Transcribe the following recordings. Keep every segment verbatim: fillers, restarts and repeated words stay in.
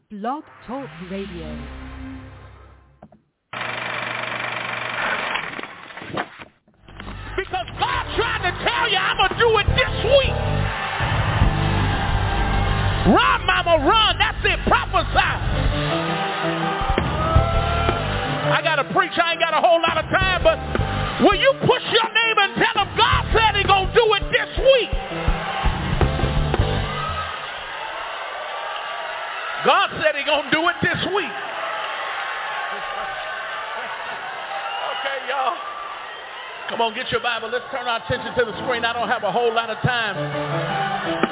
Blog Talk Radio. Because God tried to tell you, I'm going to do it this week. Run, mama, run. That's it. Prophesy. I got to preach. I ain't got a whole lot of time, but will you push your neighbor and tell him God said he's going to do it this week? God said he's going to do it this week. Okay, y'all. Come on, get your Bible. Let's turn our attention to the screen. I don't have a whole lot of time.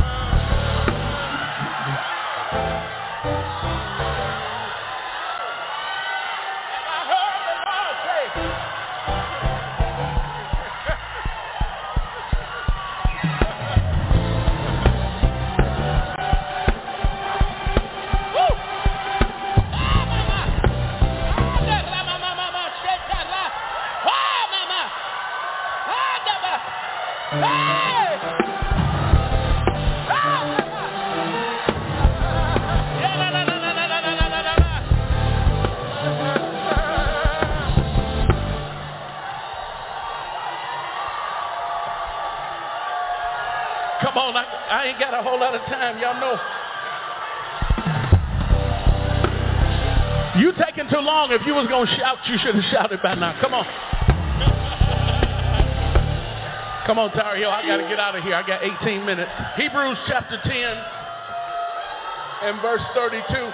Come on, I, I ain't got a whole lot of time, y'all know. You taking too long. If you was going to shout, you should have shouted by now. Come on. Come on, Tar Heel, I got to get out of here. I got eighteen minutes. Hebrews chapter ten and verse thirty-two.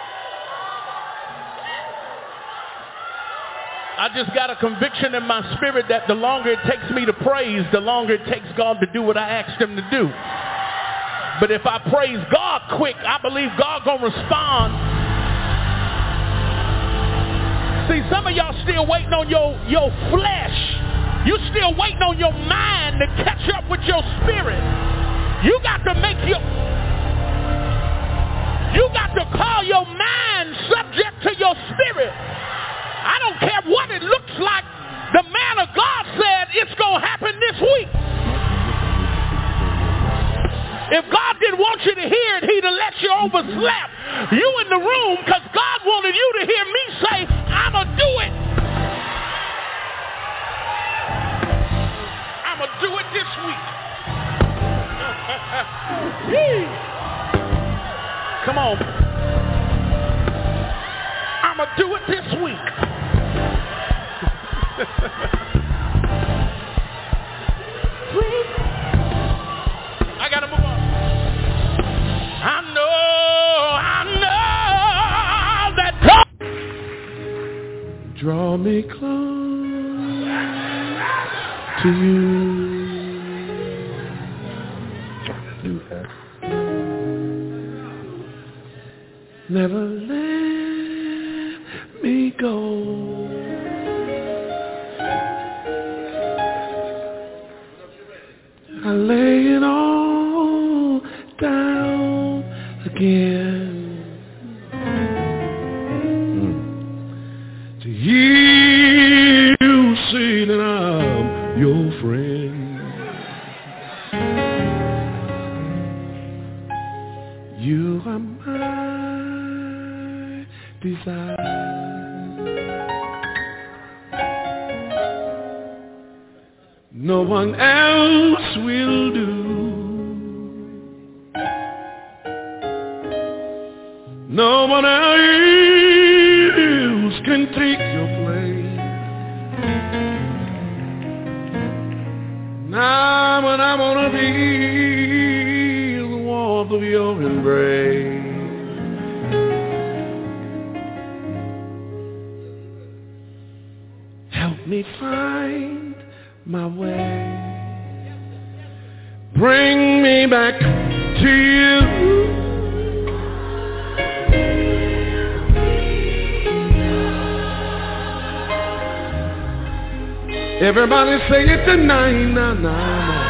I just got a conviction in my spirit that the longer it takes me to praise, the longer it takes God to do what I asked him to do. But if I praise God quick, I believe God gonna respond. See, some of y'all still waiting on your, your flesh. You still waiting on your mind to catch up with your spirit. You got to make your, you got to call your mind subject to your spirit. I don't care what it looks like. The man of God said it's going to happen this week. If God didn't want you to hear it, he'd have let you overslap you in the room because God wanted you to hear me say, I'm going to do it. I'm going to do it this week. Come on. I'm going to do it this week. I gotta move on. I know, I know that God draw me close to you. Never let me go. I lay it all down again mm. to you say that I'm your friend. You are my desire. No one else will do. No one else can take your place. Now when I want to be the warmth of your embrace. Help me find my way. Bring me back to you. Everybody say it tonight, nah, nah, nah.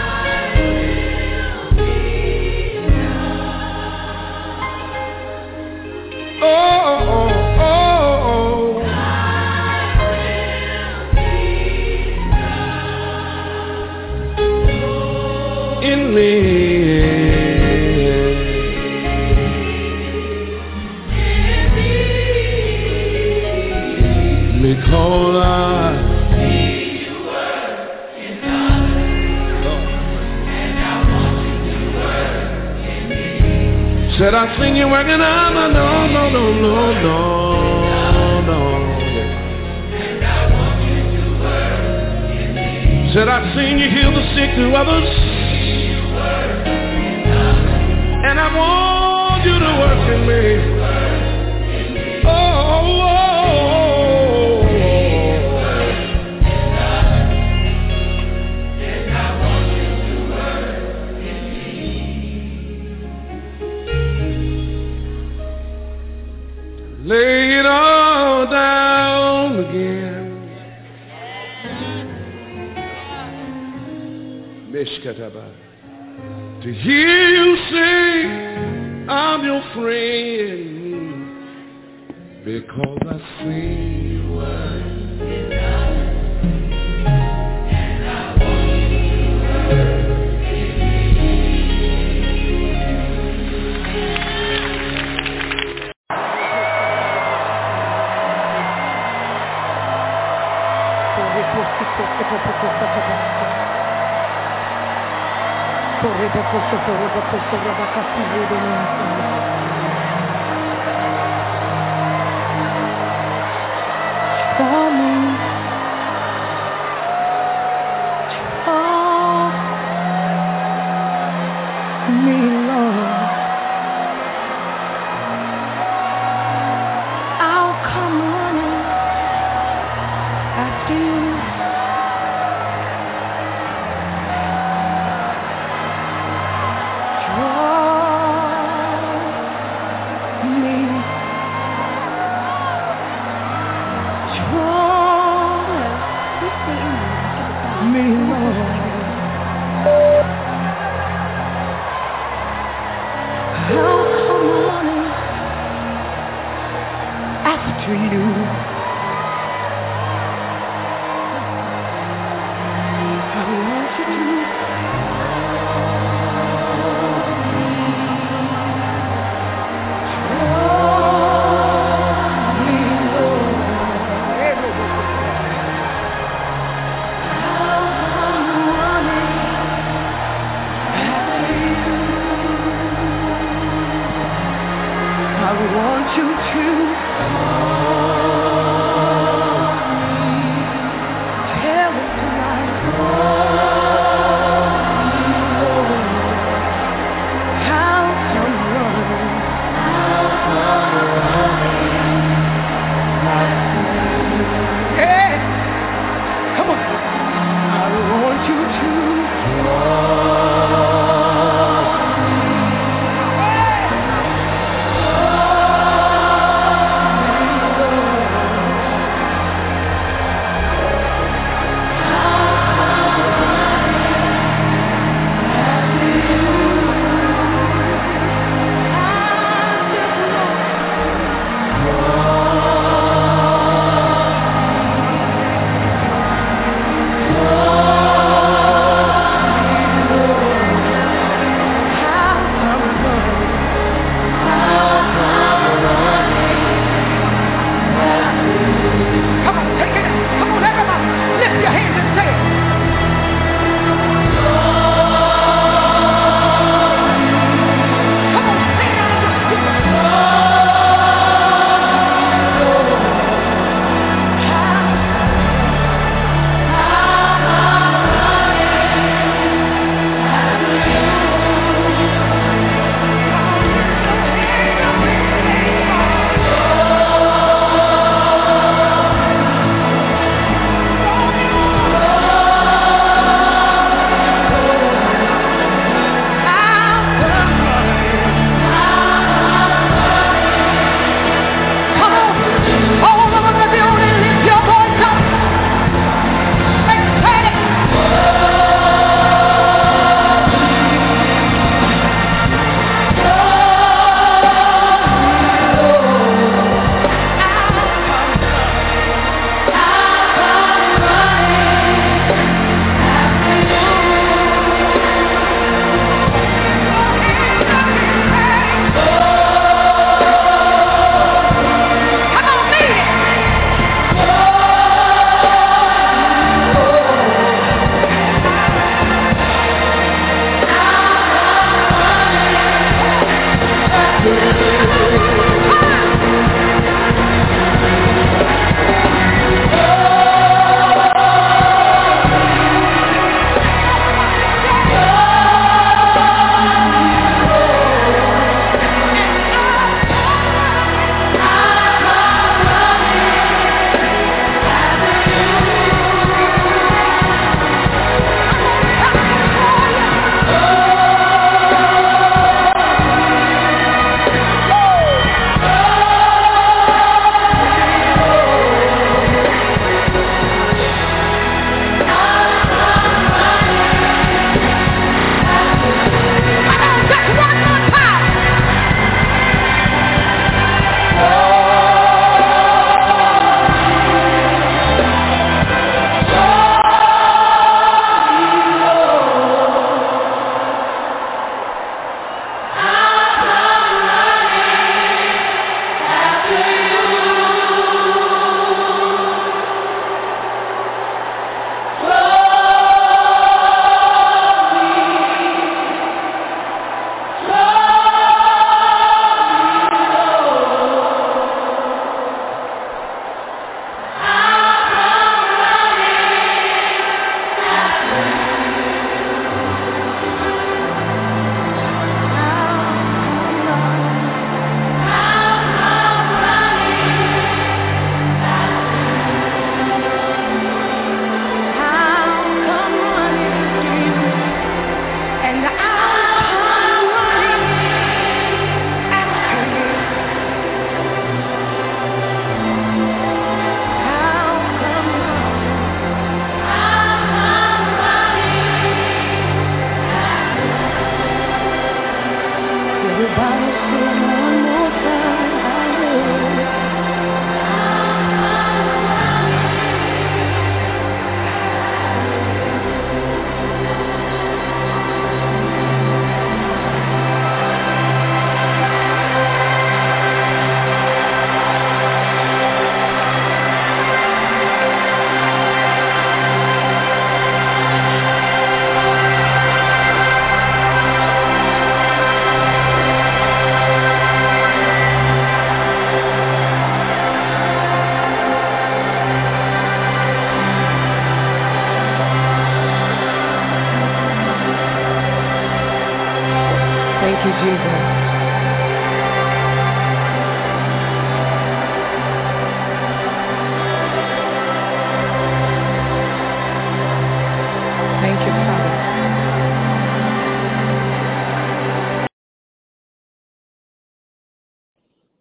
Oh, oh, oh, oh, oh. In me. Behold, I said I seen you working out, no, no, no, no, no, no, no. And I want you to work in me. Said I seen you heal the sick to others. And I want you to work in me. Oh, oh, oh, and I want you to work in me. Lay it all down again. Mishkataba. To hear you say I'm your friend, because I see you were enough, and I want you to work in me. Corre per questo, corre per questo, roba cattivo di for me, for me, Lord. I'll come running after you. To you, I want you to I want you to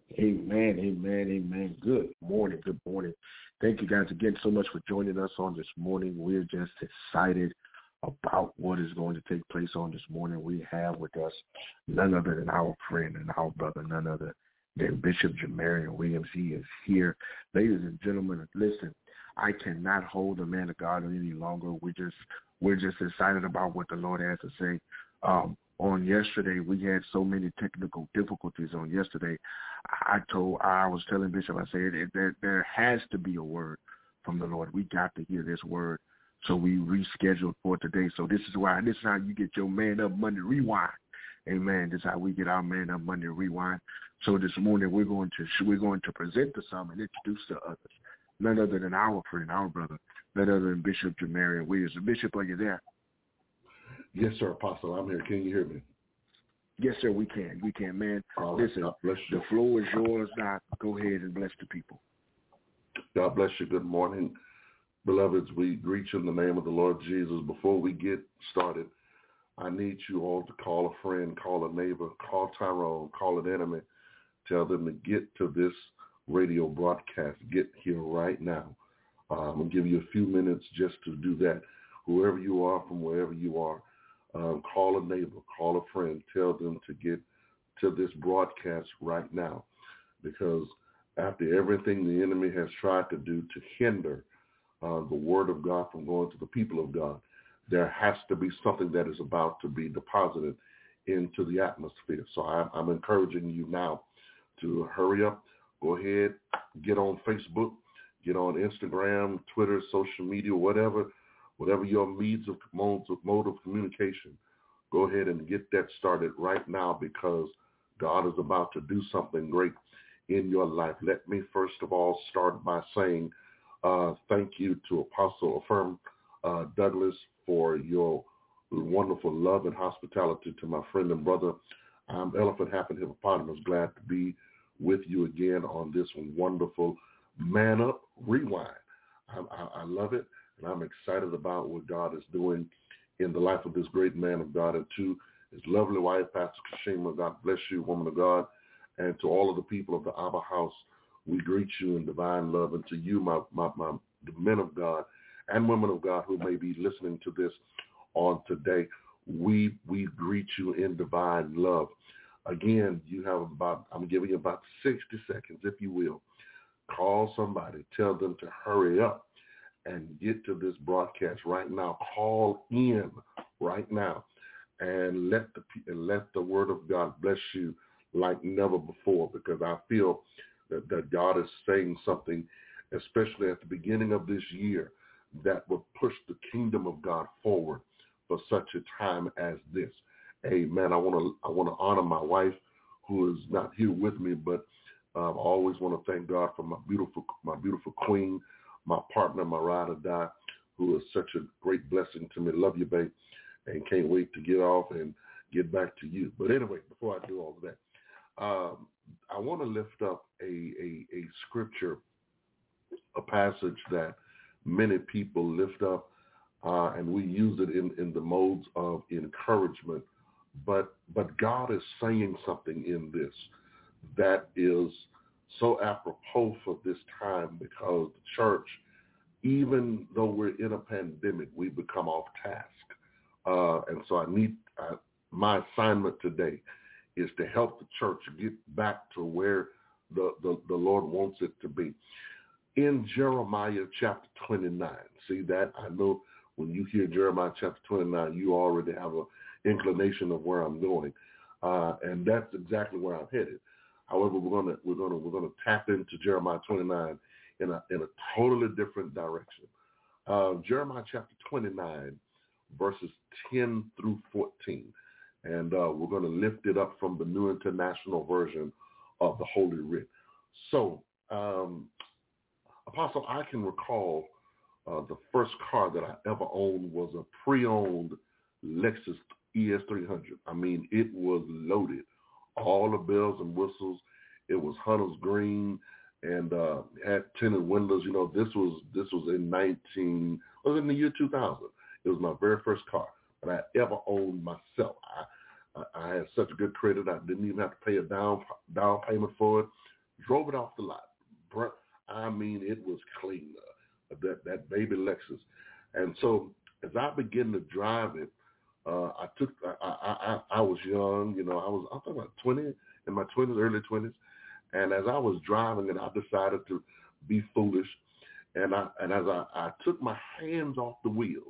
Amen, amen, amen. Good morning, good morning. Thank you guys again so much for joining us on this morning. We're just excited about what is going to take place on this morning. We have with us none other than our friend and our brother, none other than Bishop Jamarian Williams. He is here. Ladies and gentlemen, listen, I cannot hold the man of God any longer. We just, we're just excited about what the Lord has to say. Um, on yesterday, we had so many technical difficulties on yesterday. I told, I was telling Bishop, I said, there, there has to be a word from the Lord. We got to hear this word. So we rescheduled for today. So this is why, this is how you get your Man Up Monday Rewind. Amen. This is how we get our Man Up Monday Rewind. So this morning we're going to, we're going to present to some and introduce to others. None other than our friend, our brother, none other than Bishop Jamarian Williams. Bishop, are you there? Yes, sir, Apostle. I'm here. Can you hear me? Yes, sir, we can. We can, man. All Listen, right. bless you. The floor is yours now. Go ahead and bless the people. God bless you. Good morning, beloveds. We greet you in the name of the Lord Jesus. Before we get started, I need you all to call a friend, call a neighbor, call Tyrone, call an enemy. Tell them to get to this radio broadcast. Get here right now. Uh, I'm going to give you a few minutes just to do that. Whoever you are, from wherever you are, um, call a neighbor, call a friend, tell them to get to this broadcast right now. Because after everything the enemy has tried to do to hinder uh, the word of God from going to the people of God, there has to be something that is about to be deposited into the atmosphere. So I, I'm encouraging you now to hurry up, go ahead, get on Facebook, get on Instagram, Twitter, social media, whatever, whatever your means of modes of mode of communication. Go ahead and get that started right now, because God is about to do something great in your life. Let me first of all start by saying uh, thank you to Apostle Affirm uh, Douglas for your wonderful love and hospitality to my friend and brother. I'm Elephant Happen Hippopotamus, glad to be with you again on this wonderful Man Up Rewind. I, I, I love it, and I'm excited about what God is doing in the life of this great man of God, and to his lovely wife, Pastor Kashima. God bless you, woman of God, and to all of the people of the Abba House, we greet you in divine love, and to you, my, my, my the men of God and women of God who may be listening to this on today, we we greet you in divine love. Again, you have about, I'm giving you about sixty seconds, if you will. Call somebody, tell them to hurry up and get to this broadcast right now. Call in right now and let the and let the word of God bless you like never before, because I feel that, that God is saying something, especially at the beginning of this year, that will push the kingdom of God forward for such a time as this. Amen. I want to I want to honor my wife, who is not here with me, but um, I always want to thank God for my beautiful my beautiful queen, my partner, my ride or die, who is such a great blessing to me. Love you, babe, and can't wait to get off and get back to you. But anyway, before I do all of that, um, I want to lift up a, a, a scripture, a passage that many people lift up, uh, and we use it in, in the modes of encouragement. But but God is saying something in this that is so apropos for this time, because the church, even though we're in a pandemic, we become off task. Uh, and so I need uh, my assignment today is to help the church get back to where the, the, the Lord wants it to be. In Jeremiah chapter twenty-nine, see that? I know when you hear Jeremiah chapter twenty-nine, you already have an inclination of where I'm going, uh, and that's exactly where I'm headed. However, we're gonna we're gonna we're gonna tap into Jeremiah twenty-nine in a in a totally different direction. Uh, Jeremiah chapter twenty-nine, verses ten through fourteen, and uh, we're gonna lift it up from the New International Version of the Holy Writ. So. Um, Apostle, I can recall uh, the first car that I ever owned was a pre-owned Lexus E S three hundred. I mean, it was loaded, all the bells and whistles. It was Hunter's green and uh, had tinted windows. You know, this was this was in nineteen. It was in the year two thousand. It was my very first car that I ever owned myself. I, I, I had such good credit. I didn't even have to pay a down down payment for it. drove it off the lot. I mean, it was clean, uh, that, that baby Lexus. And so as I began to drive it, uh, I took, I, I, I, I was young, you know, I was, I think about twenty, in my twenties, early twenties. And as I was driving it, I decided to be foolish. And I, and as I, I took my hands off the wheel,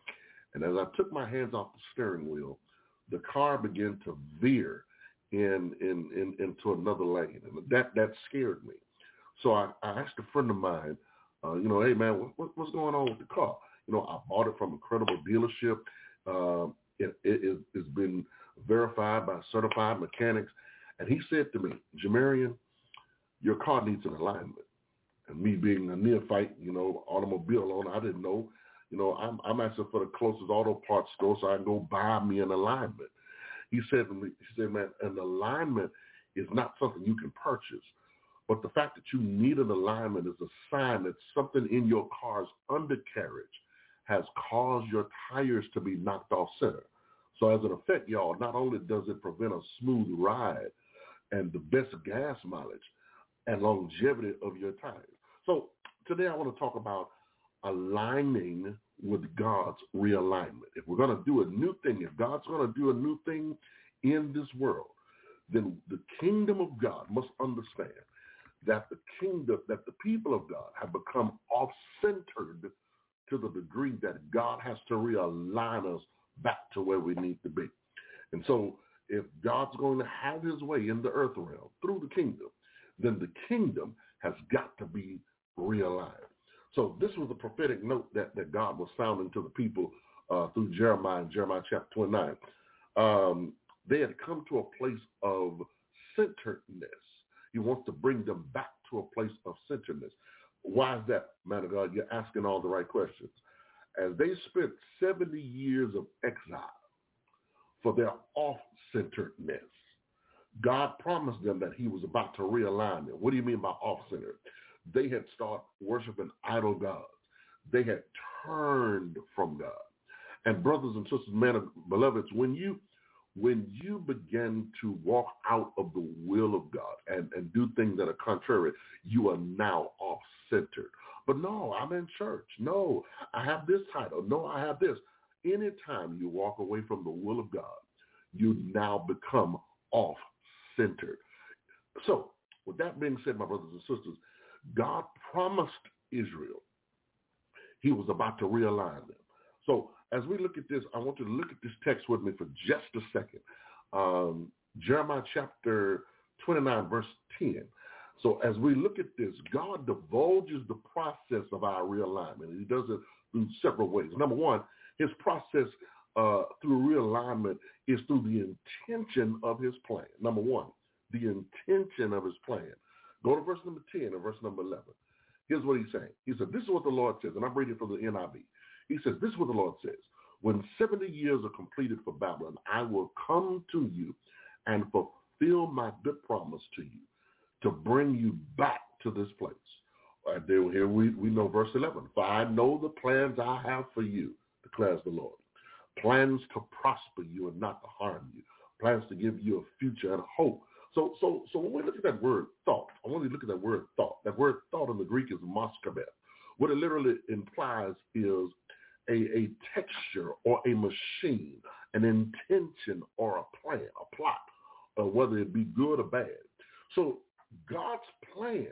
and as I took my hands off the steering wheel, the car began to veer in, in, in into another lane. And that, that scared me. So I, I asked a friend of mine, uh, you know, hey, man, what, what, what's going on with the car? You know, I bought it from a credible dealership. Uh, it, it, it's been verified by certified mechanics. And he said to me, Jamarian, your car needs an alignment. And me being a neophyte, you know, automobile owner, I didn't know. You know, I'm, I'm asking for the closest auto parts store so I can go buy me an alignment. He said to me, he said, man, an alignment is not something you can purchase. But the fact that you need an alignment is a sign that something in your car's undercarriage has caused your tires to be knocked off center. So as an effect, y'all, not only does it prevent a smooth ride and the best gas mileage and longevity of your tires. So today I want to talk about aligning with God's realignment. If we're going to do a new thing, if God's going to do a new thing in this world, then the kingdom of God must understand that the kingdom, that the people of God have become off-centered to the degree that God has to realign us back to where we need to be. And so if God's going to have his way in the earth realm through the kingdom, then the kingdom has got to be realigned. So this was a prophetic note that, that God was sounding to the people uh, through Jeremiah, Jeremiah chapter twenty-nine. Um, they had come to a place of centeredness. He wants to bring them back to a place of centeredness. Why is that, man of God? You're asking all the right questions. As they spent seventy years of exile for their off-centeredness, God promised them that he was about to realign them. What do you mean by off-centered? They had started worshiping idol gods. They had turned from God. And brothers and sisters, men of beloveds, when you when you begin to walk out of the will of God and, and do things that are contrary, you are now off-centered. But no, I'm in church. No, I have this title. No, I have this. Anytime you walk away from the will of God, you now become off-centered. So with that being said, my brothers and sisters, God promised Israel he was about to realign them. So as we look at this, I want you to look at this text with me for just a second. Um, Jeremiah chapter twenty-nine, verse ten. So as we look at this, God divulges the process of our realignment. He does it through several ways. Number one, his process uh, through realignment is through the intention of his plan. Number one, the intention of his plan. Go to verse number ten and verse number eleven. Here's what he's saying. He said, this is what the Lord says, and I'm reading from the N I V. He says, this is what the Lord says. When seventy years are completed for Babylon, I will come to you and fulfill my good promise to you to bring you back to this place. Right there, here we, we know verse eleven. For I know the plans I have for you, declares the Lord. Plans to prosper you and not to harm you. Plans to give you a future and hope. So, so, so when we look at that word thought, I want you to look at that word thought. That word thought in the Greek is moskabeth. What it literally implies is a, a texture or a machine, an intention or a plan, a plot, uh, whether it be good or bad. So God's plan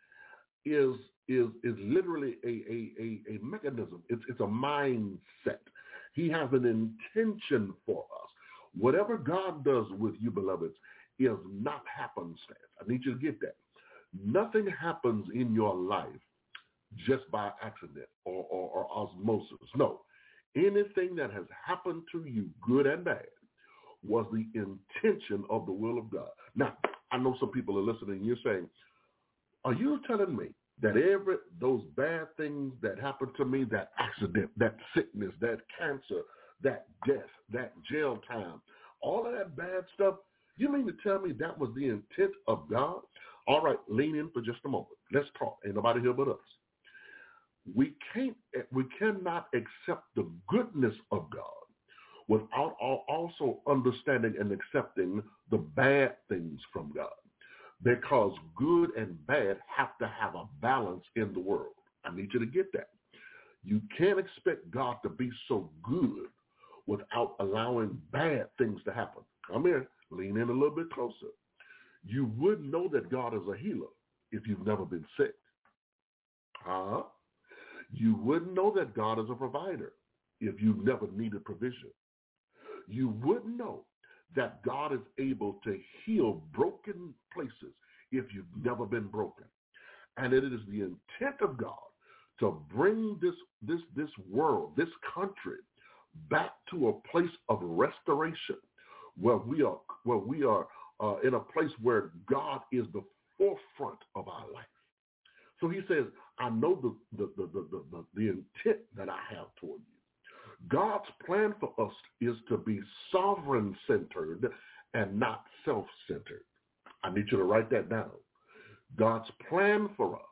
is is is literally a a, a, a mechanism. It's it's a mindset. He has an intention for us. Whatever God does with you, beloveds, is not happenstance. I need you to get that. Nothing happens in your life just by accident or, or, or osmosis. No. Anything that has happened to you, good and bad, was the intention of the will of God. Now, I know some people are listening and you're saying, are you telling me that every those bad things that happened to me, that accident, that sickness, that cancer, that death, that jail time, all of that bad stuff, you mean to tell me that was the intent of God? All right, lean in for just a moment. Let's talk. Ain't nobody here but us. We can't, we cannot accept the goodness of God without also understanding and accepting the bad things from God. because good and bad have to have a balance in the world. I need you to get that. You can't expect God to be so good without allowing bad things to happen. Come here, lean in a little bit closer. You wouldn't know that God is a healer if you've never been sick. Huh? You wouldn't know that God is a provider if you've never needed provision. You wouldn't know that God is able to heal broken places if you've never been broken. And it is the intent of God to bring this this this world, this country, back to a place of restoration, where we are where we are uh, in a place where God is the forefront of our life. So he says, I know the the the the, the, the intent that I have toward you. God's plan for us is to be sovereign-centered and not self-centered. I need you to write that down. God's plan for us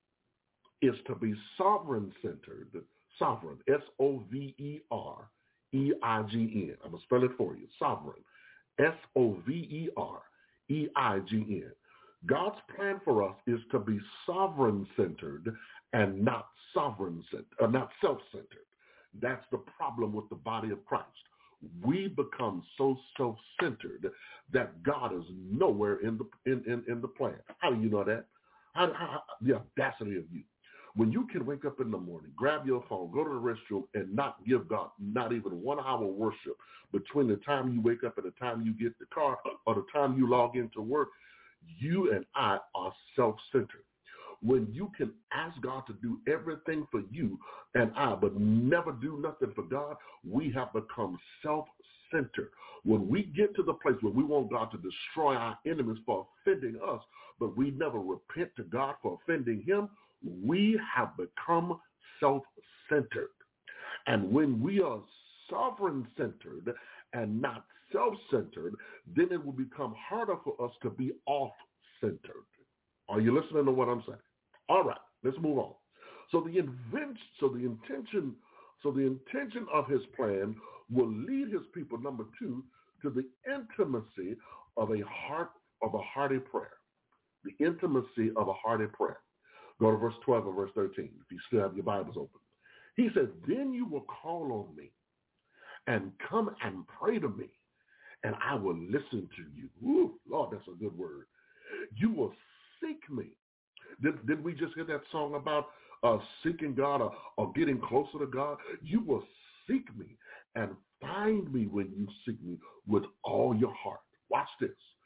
is to be sovereign-centered, sovereign, S O V E R E I G N. I'm going to spell it for you, sovereign, S O V E R E I G N. God's plan for us is to be sovereign-centered and not sovereign-centered, uh, not self-centered. That's the problem with the body of Christ. We become so self-centered that God is nowhere in the in, in, in the plan. How do you know that? How, how, the audacity of you. When you can wake up in the morning, grab your phone, go to the restroom, and not give God not even one hour worship between the time you wake up and the time you get the car or the time you log into work, you and I are self-centered. When you can ask God to do everything for you and I, but never do nothing for God, we have become self-centered. When we get to the place where we want God to destroy our enemies for offending us, but we never repent to God for offending him, we have become self-centered. And when we are sovereign-centered and not self-centered, then it will become harder for us to be off-centered. Are you listening to what I'm saying? All right, let's move on. So the invent, so the intention, so the intention of his plan will lead his people, number two, to the intimacy of a heart of a hearty prayer. The intimacy of a hearty prayer. Go to verse twelve and verse thirteen, if you still have your Bibles open. He says, then you will call on me and come and pray to me, and I will listen to you. Ooh, Lord, that's a good word. You will seek me. Did, did we just hear that song about uh, seeking God or, or getting closer to God? You will seek me and find me when you seek me with all your heart. Watch this.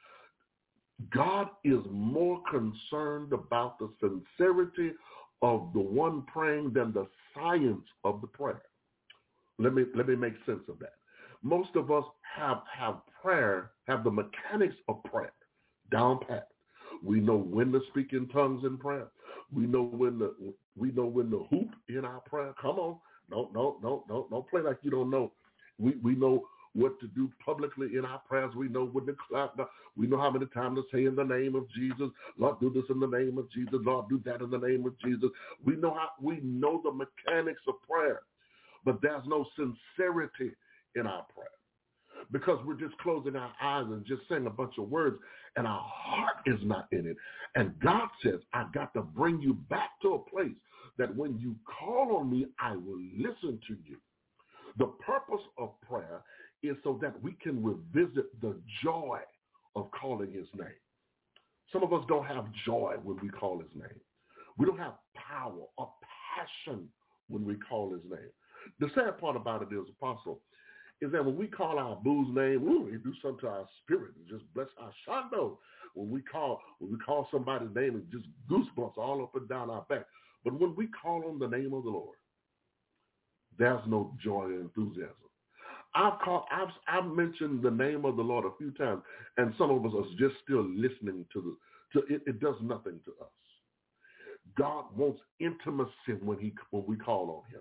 God is more concerned about the sincerity of the one praying than the science of the prayer. Let me let me make sense of that. Most of us have, have prayer, have the mechanics of prayer down pat. We know when to speak in tongues in prayer. We know when to we know when to hoop in our prayer. Come on, no, no, no, no, don't play like you don't know. We we know what to do publicly in our prayers. We know when to clap. We know how many times to say in the name of Jesus. Lord, do this in the name of Jesus. Lord, do that in the name of Jesus. We know how we know the mechanics of prayer, but there's no sincerity in our prayer. Because we're just closing our eyes and just saying a bunch of words, and our heart is not in it. And God says, I got to bring you back to a place that when you call on me, I will listen to you. The purpose of prayer is so that we can revisit the joy of calling his name. Some of us don't have joy when we call his name. We don't have power or passion when we call his name. The sad part about it is, Apostle, is that when we call our boo's name, ooh, it do something to our spirit. It just bless our shando. When we call, when we call somebody's name, it just goosebumps all up and down our back. But when we call on the name of the Lord, there's no joy and enthusiasm. I've called, I've, I've mentioned the name of the Lord a few times, and some of us are just still listening to the. To it, it does nothing to us. God wants intimacy when he when we call on him.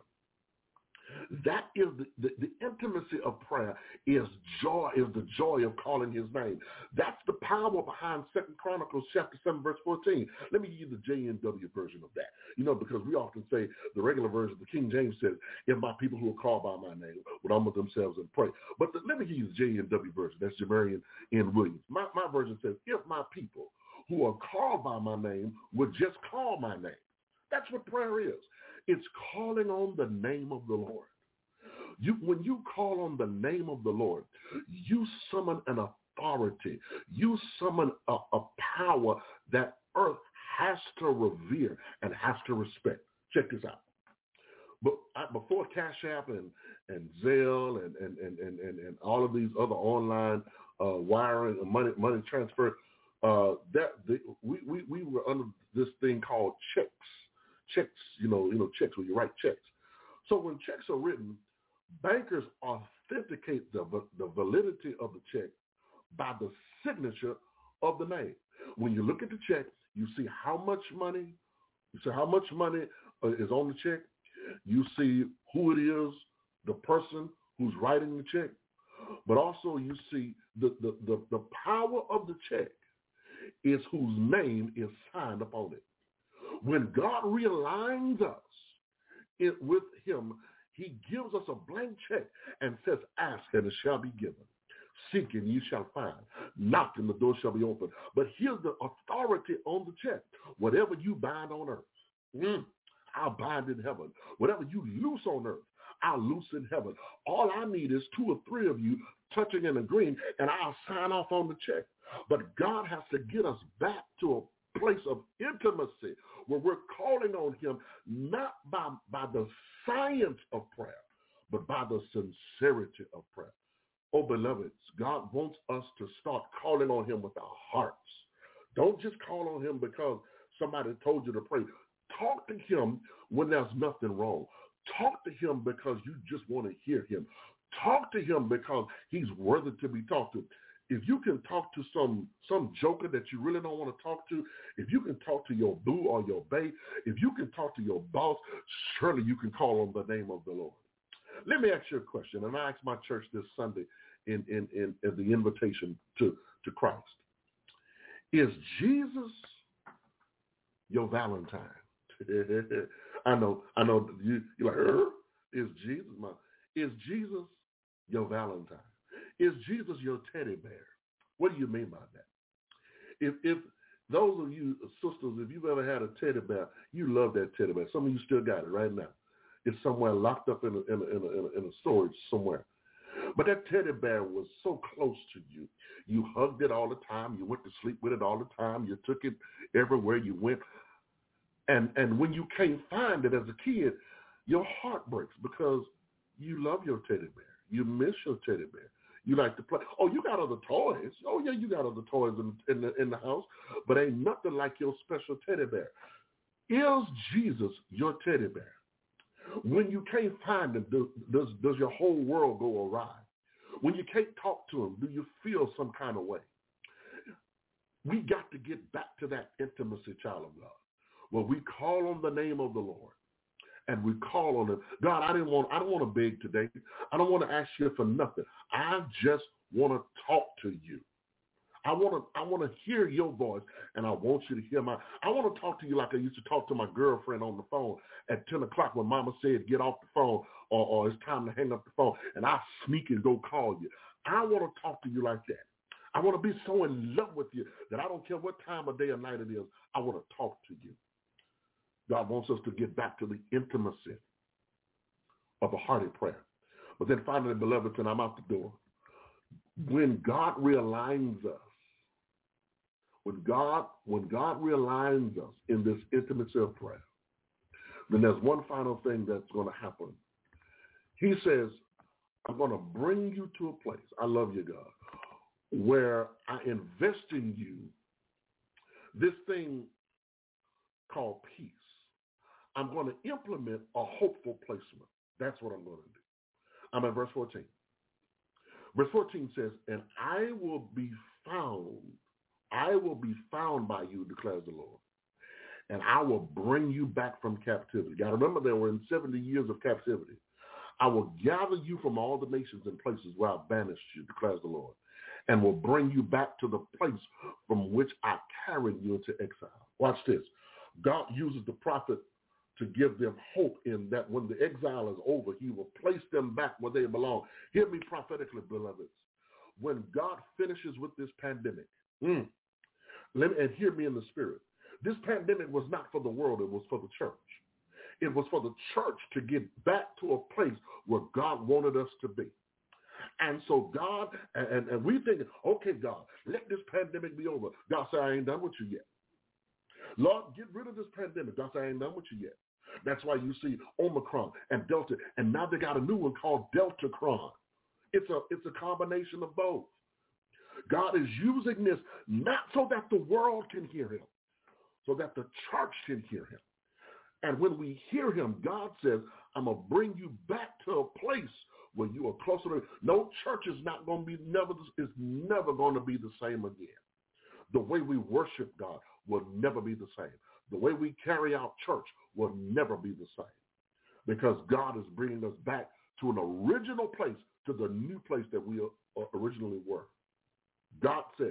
That is the, the, the intimacy of prayer is joy, is the joy of calling his name. That's the power behind Second Chronicles chapter seven, verse fourteen. Let me give you the J N W version of that. You know, because we often say the regular version, the King James says, if my people who are called by my name would humble themselves and pray. But the, let me give you the J N W version. That's Jamarian N. Williams. My, my version says, if my people who are called by my name would just call my name. That's what prayer is. It's calling on the name of the Lord. You, when you call on the name of the Lord, you summon an authority. You summon a, a power that earth has to revere and has to respect. Check this out. But I, before Cash App and, and Zelle and, and, and, and, and, and all of these other online uh, wiring and money money transfer, uh, that the, we, we, we were under this thing called checks. Checks, you know, you know, checks where you write checks. So when checks are written, bankers authenticate the, the validity of the check by the signature of the name. When you look at the check, you see how much money, you see how much money uh, is on the check. You see who it is, the person who's writing the check, but also you see the, the, the, the power of the check is whose name is signed upon it. When God realigns us it, with him, he gives us a blank check and says, ask and it shall be given. Seek and you shall find. Knock and the door shall be opened. But here's the authority on the check. Whatever you bind on earth, mm, I'll bind in heaven. Whatever you loose on earth, I'll loose in heaven. All I need is two or three of you touching and agreeing, and I'll sign off on the check. But God has to get us back to a place of intimacy where we're calling on him not by, by the science of prayer, but by the sincerity of prayer. Oh, beloveds, God wants us to start calling on him with our hearts. Don't just call on him because somebody told you to pray. Talk to him when there's nothing wrong. Talk to him because you just want to hear him. Talk to him because he's worthy to be talked to. If you can talk to some some joker that you really don't want to talk to, if you can talk to your boo or your bae, if you can talk to your boss, surely you can call on the name of the Lord. Let me ask you a question, and I asked my church this Sunday in, in, in, in the invitation to, to Christ. Is Jesus your Valentine? I know, I know you, you're like, er? Is Jesus my, is Jesus your Valentine? Is Jesus your teddy bear? What do you mean by that? If if those of you sisters, if you've ever had a teddy bear, you love that teddy bear. Some of you still got it right now. It's somewhere locked up in a, in a, in a, in a storage somewhere. But that teddy bear was so close to you. You hugged it all the time. You went to sleep with it all the time. You took it everywhere you went. And and when you can't find it as a kid, your heart breaks because you love your teddy bear. You miss your teddy bear. You like to play. Oh, you got other toys. Oh, yeah, you got other toys in, in, the, in the house. But ain't nothing like your special teddy bear. Is Jesus your teddy bear? When you can't find him, do, does, does your whole world go awry? When you can't talk to him, do you feel some kind of way? We got to get back to that intimacy, child of God, where we call on the name of the Lord. And we call on him. God, I didn't want, I don't want to beg today. I don't want to ask you for nothing. I just want to talk to you. I want to, I want to hear your voice, and I want you to hear my, I want to talk to you like I used to talk to my girlfriend on the phone at ten o'clock when mama said, get off the phone, or, or it's time to hang up the phone, and I sneak and go call you. I want to talk to you like that. I want to be so in love with you that I don't care what time of day or night it is. I want to talk to you. God wants us to get back to the intimacy of a hearty prayer. But then finally, beloved, and I'm out the door. When God realigns us, when God, when God realigns us in this intimacy of prayer, then there's one final thing that's going to happen. He says, I'm going to bring you to a place, I love you, God, where I invest in you this thing called peace. I'm going to implement a hopeful placement. That's what I'm going to do. I'm at verse fourteen. Verse fourteen says, and I will be found, I will be found by you, declares the Lord, and I will bring you back from captivity. You got to remember, there were in seventy years of captivity. I will gather you from all the nations and places where I banished you, declares the Lord, and will bring you back to the place from which I carried you into exile. Watch this. God uses the prophet to give them hope in that when the exile is over, he will place them back where they belong. Hear me prophetically, beloveds. When God finishes with this pandemic, mm, let me, and hear me in the spirit. This pandemic was not for the world. It was for the church. It was for the church to get back to a place where God wanted us to be. And so God, and, and we think, okay, God, let this pandemic be over. God said, I ain't done with you yet. Lord, get rid of this pandemic. God said, I ain't done with you yet. That's why you see Omicron and Delta, and now they got a new one called Deltacron. It's a, it's a combination of both. God is using this not so that the world can hear him, so that the church can hear him. And when we hear him, God says, I'm going to bring you back to a place where you are closer to, no church is not going to be, never, is never going to be the same again. The way we worship God will never be the same. The way we carry out church will never be the same, because God is bringing us back to an original place, to the new place that we originally were. God says,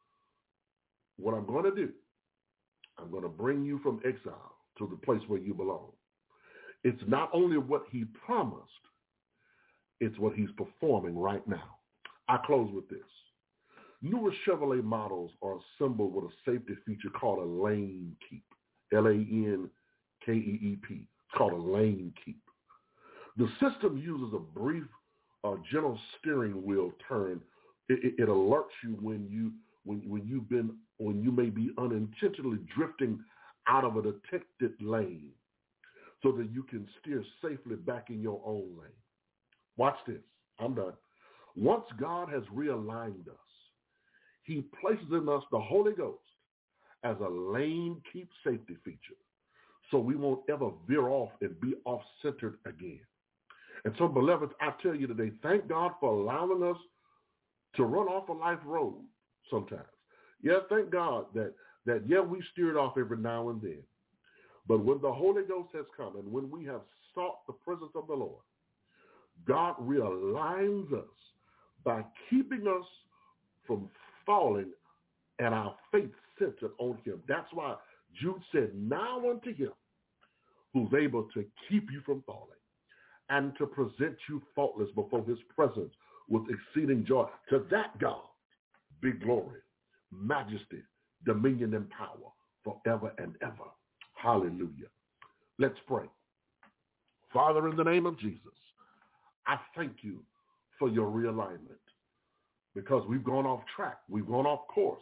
what I'm going to do, I'm going to bring you from exile to the place where you belong. It's not only what he promised, it's what he's performing right now. I close with this. Newer Chevrolet models are assembled with a safety feature called a lane keep, L A N K E E P. It's called a lane keep. The system uses a brief, uh, gentle steering wheel turn. It, it, it alerts you when you when when you've been when you may be unintentionally drifting out of a detected lane, so that you can steer safely back in your own lane. Watch this. I'm done. Once God has realigned us, he places in us the Holy Ghost as a lane keep safety feature, so we won't ever veer off and be off-centered again. And so, beloveds, I tell you today, thank God for allowing us to run off a life road sometimes. Yeah, thank God that, that, yeah, we steered off every now and then. But when the Holy Ghost has come and when we have sought the presence of the Lord, God realigns us by keeping us from falling and our faith centered on him. That's why Jude said, now unto him who's able to keep you from falling and to present you faultless before his presence with exceeding joy. To that God be glory, majesty, dominion, and power forever and ever. Hallelujah. Let's pray. Father, in the name of Jesus, I thank you for your realignment, because we've gone off track. We've gone off course.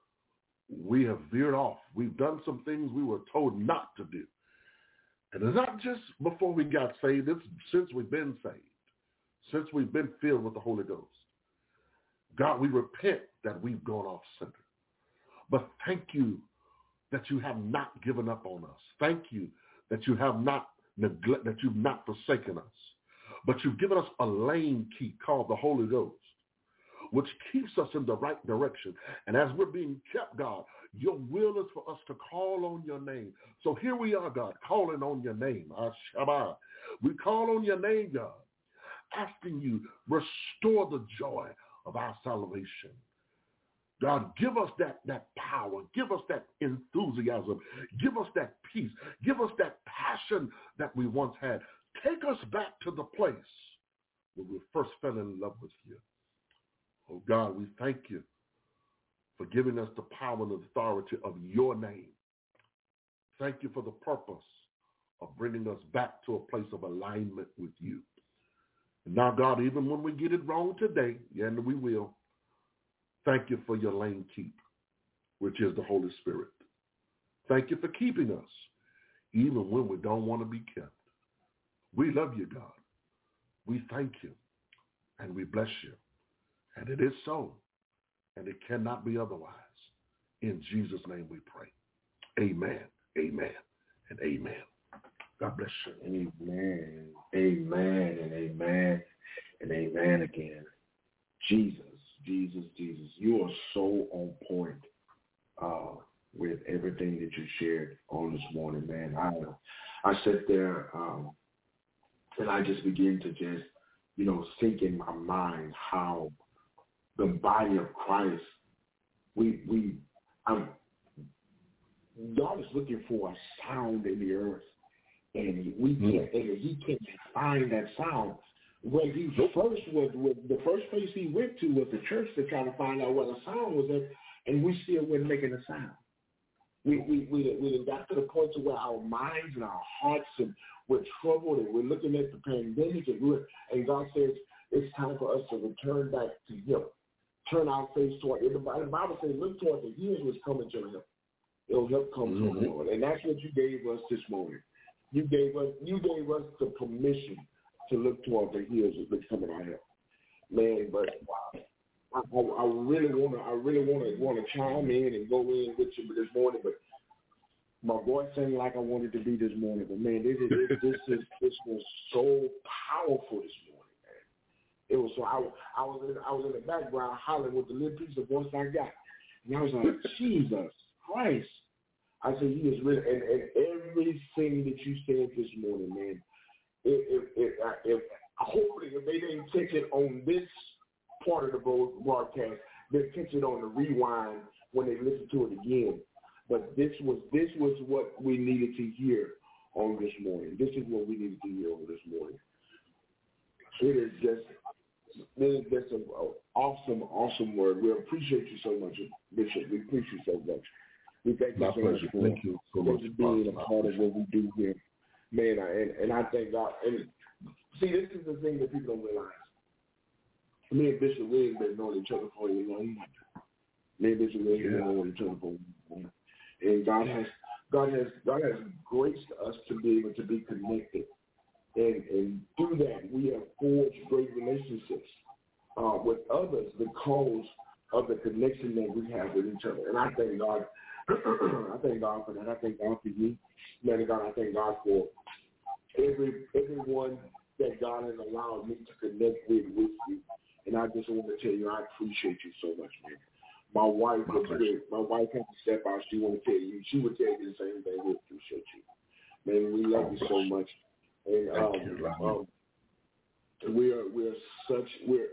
We have veered off. We've done some things we were told not to do. And it's not just before we got saved. It's since we've been saved, since we've been filled with the Holy Ghost. God, we repent that we've gone off center. But thank you that you have not given up on us. Thank you that you have not neglect, that you've not forsaken us. But you've given us a lane key called the Holy Ghost, which keeps us in the right direction. And as we're being kept, God, your will is for us to call on your name. So here we are, God, calling on your name, Shabbat. We call on your name, God, asking you, restore the joy of our salvation. God, give us that, that power. Give us that enthusiasm. Give us that peace. Give us that passion that we once had. Take us back to the place where we first fell in love with you. Oh, God, we thank you for giving us the power and authority of your name. Thank you for the purpose of bringing us back to a place of alignment with you. And now, God, even when we get it wrong today, and we will, thank you for your lane keep, which is the Holy Spirit. Thank you for keeping us, even when we don't want to be kept. We love you, God. We thank you, and we bless you. And it is so, and it cannot be otherwise. In Jesus' name we pray. Amen, amen, and amen. God bless you. Amen, amen, and amen, and amen again. Jesus, Jesus, Jesus, you are so on point uh, with everything that you shared on this morning, man. I I sat there um, and I just began to just, you know, think in my mind how the body of Christ, we we um, God is looking for a sound in the earth, and we can't, and he can't find that sound. When he first was, the first place he went to was the church to try to find out where the sound was at, and we still weren't making a sound. We we we we got to the point to where our minds and our hearts and we're troubled and we're looking at the pandemic and we're, and God says it's time for us to return back to Him, turn our face toward Him. The Bible says, look toward the hills which come into Him. It'll help come mm-hmm. from the Lord, and that's what you gave us this morning. You gave us you gave us the permission to look toward the hills which come in our help, man. But wow. I, I really want to, I really want to, want to chime in and go in with you this morning, but my voice ain't like I wanted to be this morning. But man, this is, this is, this was so powerful this morning, man. It was so. I, I was, in, I was in the background hollering with the little piece of voice I got, and I was like, Jesus Christ! I said, He is really, and, and everything that you said this morning, man. If, if, if, if hopefully, if they didn't catch it on this part of the broadcast, they'll catch it on the rewind when they listen to it again. But this was this was what we needed to hear on this morning. This is what we needed to hear on this morning. It is just it is just an awesome, awesome word. We appreciate you so much, Bishop. We appreciate you so much. We thank you so much for, thank you so much for being a part of what we do here, man. I, and and I thank God. And see, this is the thing that people don't realize. Me and Bishop Williams been knowing each other for a long time. Me and Bishop Williams been knowing each other for a long time. And God has God has God has graced us to be able to be connected. And and through that we have forged great relationships uh, with others because of the connection that we have with each other. And I thank God I thank God for that. I thank God for you. Man of God, I thank God for every everyone that God has allowed me to connect with with you. And I just want to tell you, I appreciate you so much, man. My wife was good. My wife had to step out. She want to tell you. She would tell you the same thing. We appreciate you, man. We love you so much. And um, um, we are we are such we're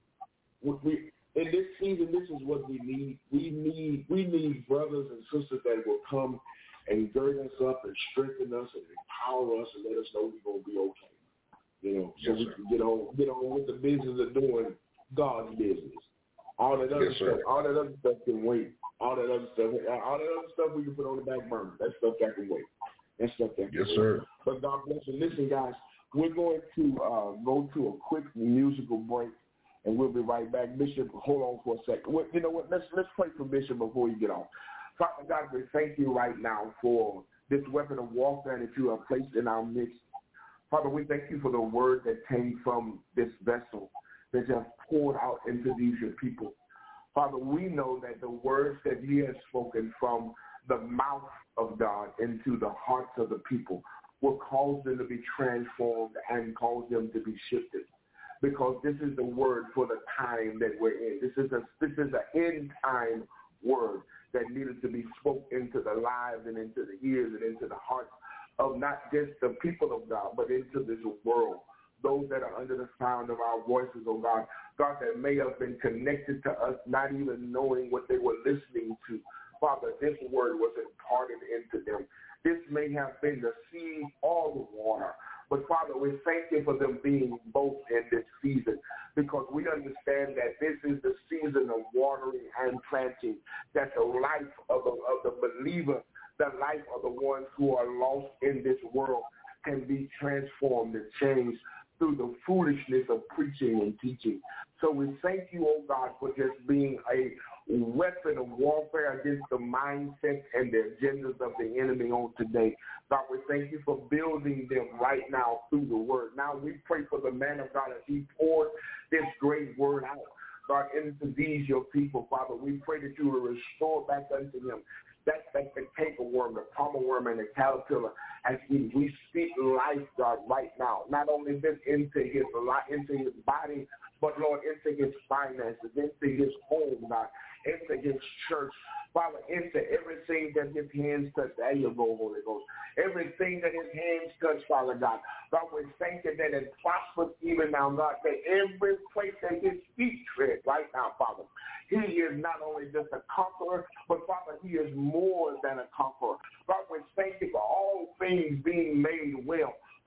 we in this season. This is what we need. We need we need brothers and sisters that will come and gird us up and strengthen us and empower us and let us know we're gonna be okay. You know, so yes, we can get on get on with the business of doing God's business. All that other yes, stuff, sir. all that other stuff can wait. All that other stuff, all that other stuff we can put on the back burner. That stuff that can wait. That stuff that can yes, wait. sir. But God bless you. Listen, guys, we're going to uh, go to a quick musical break, and we'll be right back. Bishop, hold on for a second. Well, you know what? Let's let's pray for Bishop before you get on. Father God, we thank you right now for this weapon of warfare that you have placed in our midst. Father, we thank you for the word that came from this vessel that you have poured out into these your people. Father, we know that the words that you have spoken from the mouth of God into the hearts of the people will cause them to be transformed and cause them to be shifted. Because this is the word for the time that we're in. This is a this is an end time word that needed to be spoken into the lives and into the ears and into the hearts of not just the people of God, but into this world. Those that are under the sound of our voices, oh God, God, that may have been connected to us, not even knowing what they were listening to. Father, this word was imparted into them. This may have been the seed or the water. But, Father, we thank you for them being both in this season because we understand that this is the season of watering and planting, that the life of the, of the believer, the life of the ones who are lost in this world can be transformed and changed through the foolishness of preaching and teaching. So we thank you, oh God, for just being a weapon of warfare against the mindset and the agendas of the enemy on today. God, we thank you for building them right now through the word. Now we pray for the man of God as he poured this great word out, God, into these your people, Father. We pray that you will restore back unto him That, that's the cankerworm, the palmer worm, and the caterpillar. As we, we speak life, God, right now. Not only this into his into his body, but, Lord, into his finances, into his home, God, into his church. Father, into everything that his hands touch. There you go, Holy Ghost. Everything that his hands touch, Father God. God, we thank you that it prospers even now, God, that every place that his feet tread right now, Father, he is not only just a conqueror, but, Father, he is more than a conqueror. God, we thank you for all things being made well.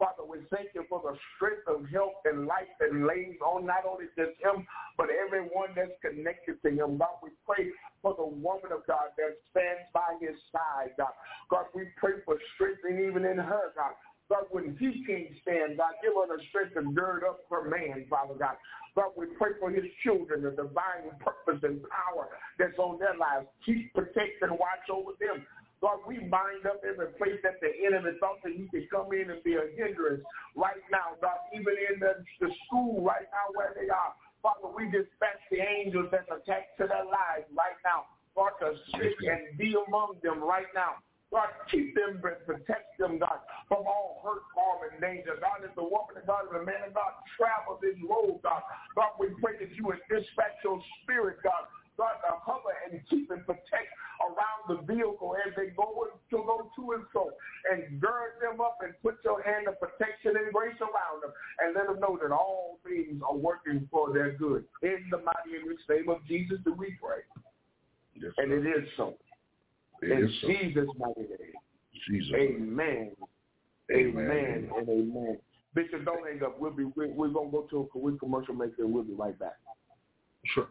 Father, we thank you for the strength of health and life that lays on not only just him, but everyone that's connected to him. God, we pray for the woman of God that stands by his side, God. God, we pray for strength and even in her, God. God, when he can't stand, God, give her the strength to gird up her man, Father God. God, we pray for his children, the divine purpose and power that's on their lives. Keep, protect, and watch over them. God, we bind up every place that the enemy thought that he could come in and be a hindrance right now, God, even in the, the school right now where they are. Father, we dispatch the angels that's attached to their lives right now. God, to sit and be among them right now. God, keep them and protect them, God, from all hurt, harm, and danger. God, as the woman of God, the man of God, travel this road, God. God, we pray that you would dispatch your spirit, God, God, to hover and keep and protect around the vehicle as they go to go to and fro, and gird them up and put your hand of protection and grace around them, and let them know that all things are working for their good. In the mighty and rich name of Jesus do we pray. Yes, and it is so. It In is so. Jesus' mighty name. Jesus. Amen. Amen. Amen. And amen. Bishop, don't hang up. We'll be we're, we're gonna go to a quick commercial break and we'll be right back. Sure.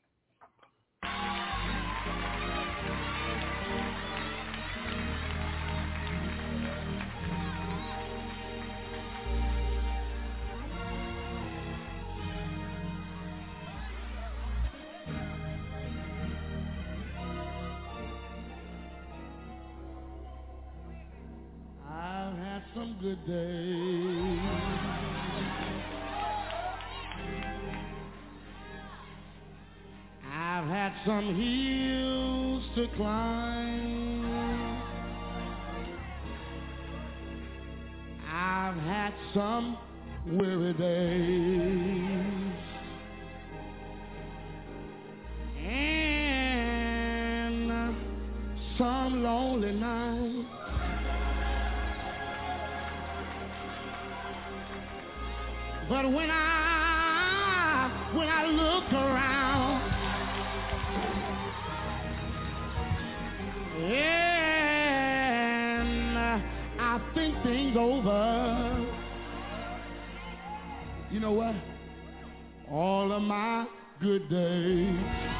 I've had some good days. I've had some hills to climb. I've had some weary days. And some lonely nights. But when I, when I look around, and I think things over, you know what? All of my good days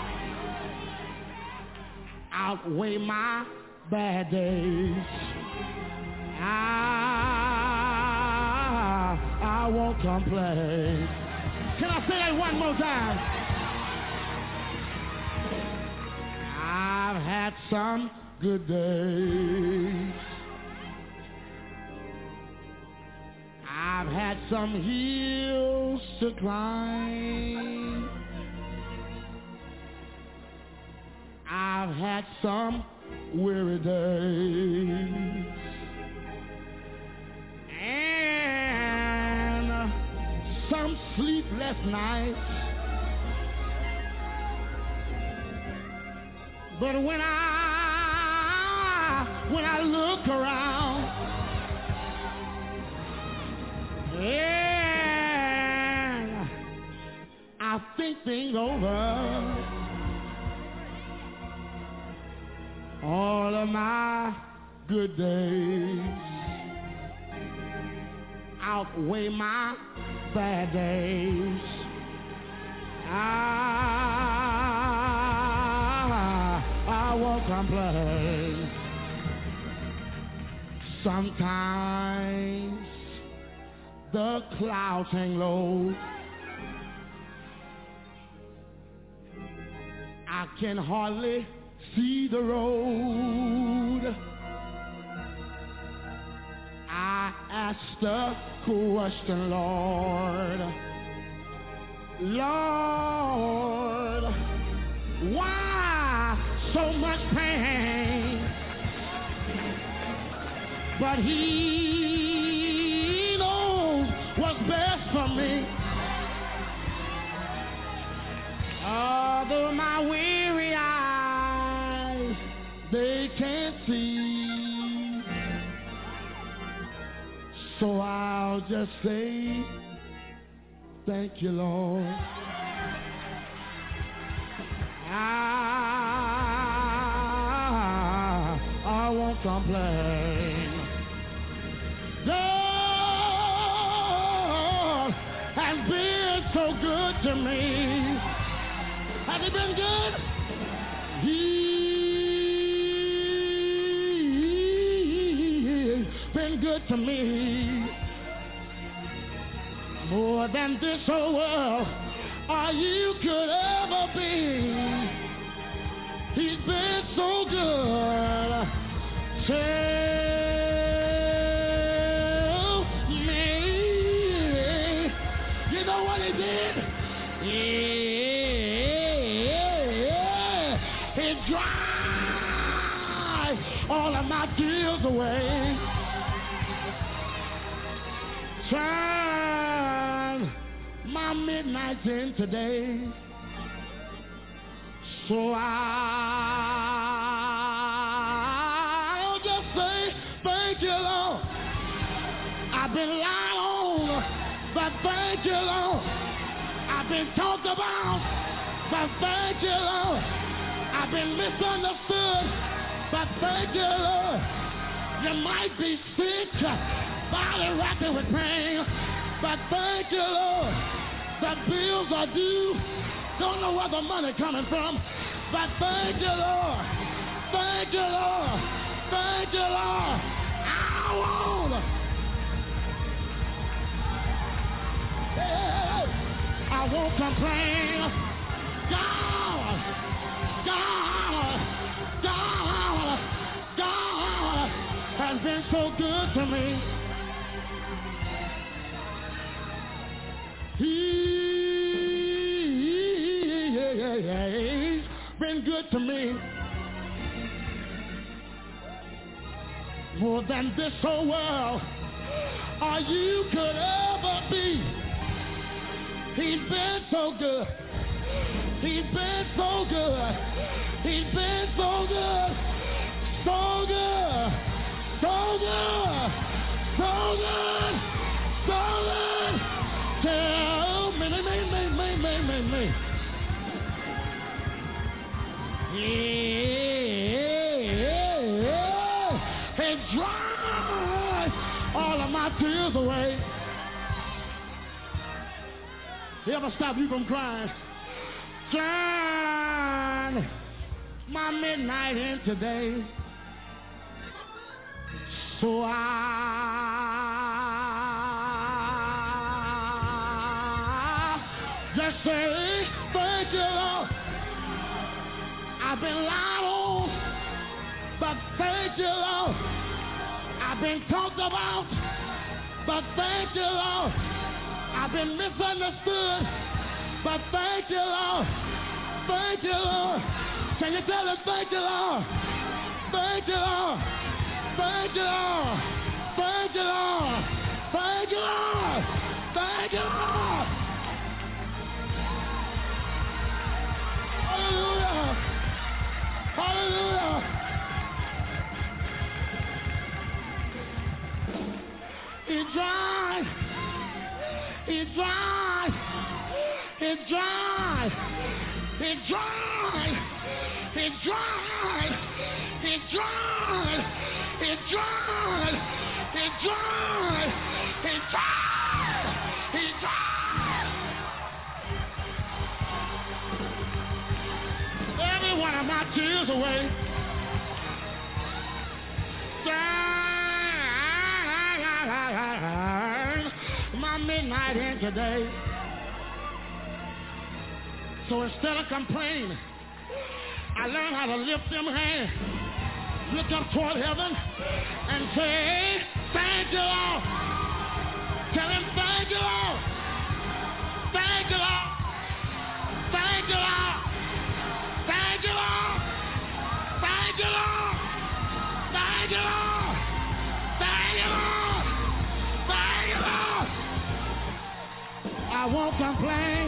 outweigh my bad days. I, I won't complain. Can I say that one more time? I've had some good days. I've had some hills to climb. I've had some weary days. And some sleepless nights. But when I, when I look around, and I think things over, all of my good days outweigh my bad days. I, I won't complain. Sometimes the clouds hang low. I can hardly see the road. I asked the question, Lord, Lord, why so much pain? But He knows what's best for me. Although my weary eyes, they can't see. So I'll just say, thank you, Lord. I, I won't complain. Though to me. Has he been good? He's been good to me. More than this whole world or you could ever be. He's been so good. Tell me, you know what he did? Yeah, he dried all of my tears away. Turn my midnight in today. So I'll just say thank you, Lord. I've been lied on, but thank you, Lord. I've been talked about, but thank you, Lord. I've been misunderstood, but thank you, Lord. You might be sick, body racking with pain, but thank you, Lord. The bills are due. Don't know where the money coming from, but thank you, Lord. Thank you, Lord. Thank you, Lord. I won't. Hey, I won't complain. God, God, God, God has been so good to me. He He's been good to me. More than this whole world or you could ever be. He's been so good. He's been so good. He's been so good. So good. So good. So good. So good. Tell me, me, me, me, me, me, me. Yeah, and dry all of my tears away. He ever stop you from crying? Turn my midnight in today. So I just say thank you, Lord. I've been lied on, but thank you, Lord. I've been talked about, but thank you, Lord. I've been misunderstood, but thank you, Lord. Thank you, Lord. Can you tell us thank you, Lord? Thank you, Lord. Thank you, Lord. Thank you, Lord. Thank you, Lord. Thank you, Lord. Hallelujah. Hallelujah. It dries. It dries. It dries. It dries. It dries. It dries. It dries. It dries. It dries. It dries. Every one of my tears away. Turn my midnight in today. So instead of complaining, I learned how to lift them hands, look up toward heaven, and say, thank you, Lord. Tell him, thank you, Lord. Thank you, Lord. Thank you, Lord. Thank you, Lord. Thank you, Lord. Thank you, Lord. Thank you, Lord. Thank you, Lord. I won't complain.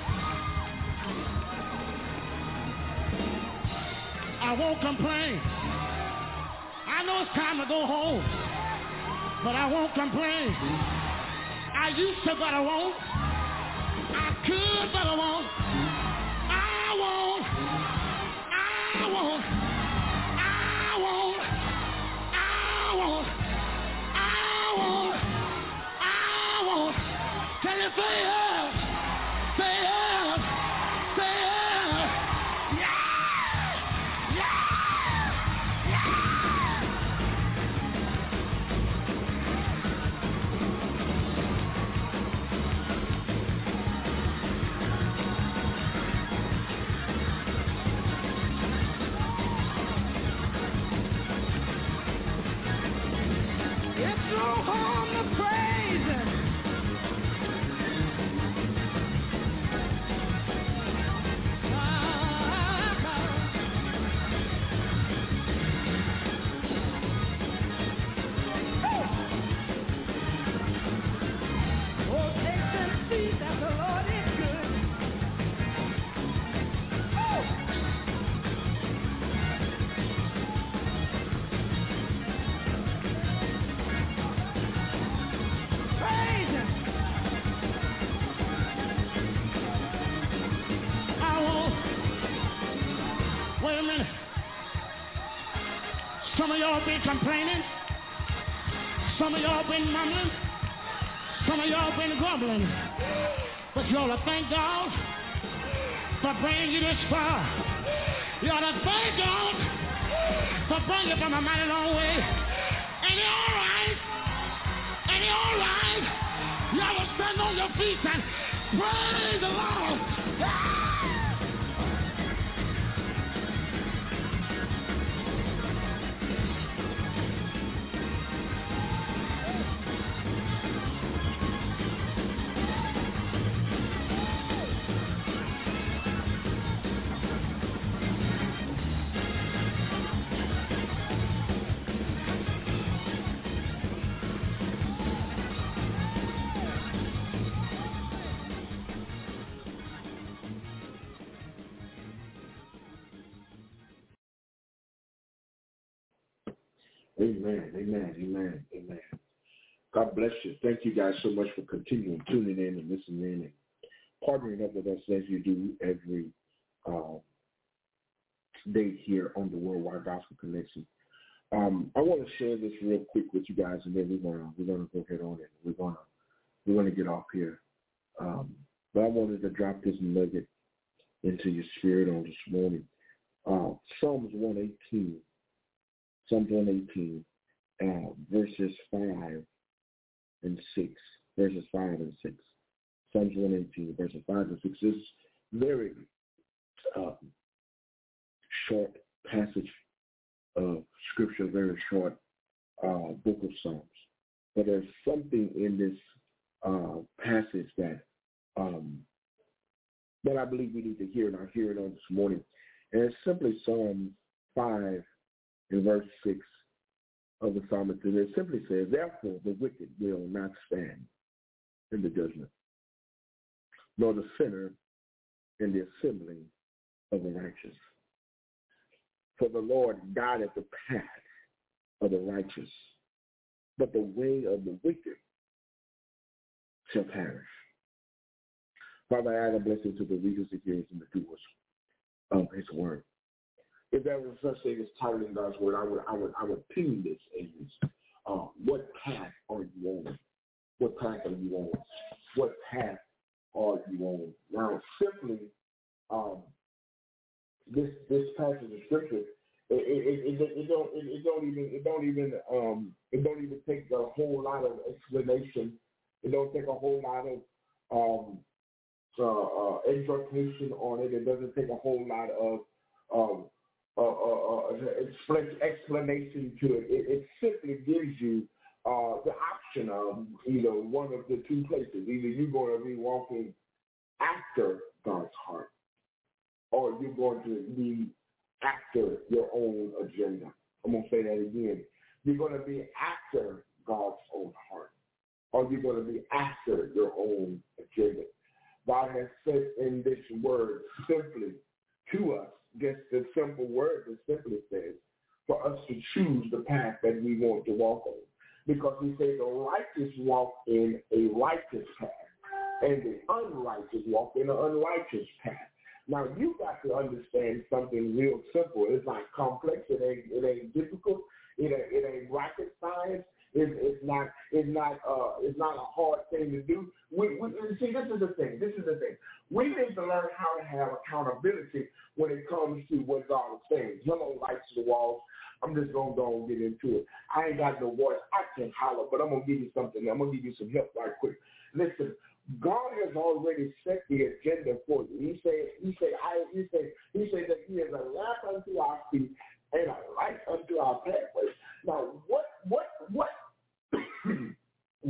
I won't complain. I know it's time to go home, but I won't complain. I used to, but I won't. I could, but I won't. I won't. I won't. I won't. I won't. I won't. I won't. Can you say yes? Say yes. home to praise him. Wait a minute. Some of y'all been complaining. Some of y'all been mumbling. Some of y'all been grumbling. But you ought to thank God for bringing you this far. You ought to thank God for bringing you from a mighty long way. And you're all right. And you're all right. You ought to stand on your feet and praise the Lord. Ah! Amen, amen, amen, amen. God bless you. Thank you guys so much for continuing tuning in and listening in and partnering up with us as you do every uh, day here on the Worldwide Gospel Connection. Um, I want to share this real quick with you guys, and then we're gonna we're gonna go ahead on it. We're gonna we're gonna get off here. Um, but I wanted to drop this nugget into your spirit on this morning. Uh, Psalms one eighteen. Psalms one eighteen, uh, verses five and six. Verses five and six. Psalms one eighteen, verses five and six. This is very uh, short passage of scripture, very short uh, book of Psalms. But there's something in this uh, passage that um, that I believe we need to hear, and I hear it on this morning. And it's simply Psalm five. In verse six of the psalmist, it simply says, therefore the wicked will not stand in the judgment, nor the sinner in the assembly of the righteous. For the Lord guideth the path of the righteous, but the way of the wicked shall perish. Father, I add a blessing to the readers, the hearers, and the doers of his word. If there was such thing as titling God's word, I would, I would, I would pin this as, uh, what path are you on? What path are you on? What path are you on? Now, simply, um, this this passage of scripture, it it, it, it, it don't it, it don't even it don't even um it don't even take a whole lot of explanation. It don't take a whole lot of um uh, uh, exhortation on it. It doesn't take a whole lot of um. Uh, uh, uh, explanation to it. it. It simply gives you uh, the option of either one of the two places. Either you're going to be walking after God's heart, or you're going to be after your own agenda. I'm going to say that again. You're going to be after God's own heart, or you're going to be after your own agenda. God has said in this word simply to us, just the simple word that simply says, for us to choose the path that we want to walk on. Because he says the righteous walk in a righteous path, and the unrighteous walk in an unrighteous path. Now, you got to understand something real simple. It's not complex. It ain't, it ain't difficult. It ain't, it ain't rocket science. It's, it's not. It's not. Uh, it's not a hard thing to do. We, we see. This is the thing. This is the thing. We need to learn how to have accountability when it comes to what God is saying. Hello, lights to the walls. I'm just gonna go and get into it. I ain't got no voice. I can holler, but I'm gonna give you something. I'm gonna give you some help right quick. Listen. God has already set the agenda for you. He said. He said. I. He said. He said that He is a lamp unto our feet and a light unto our pathway. Now, what? What? What?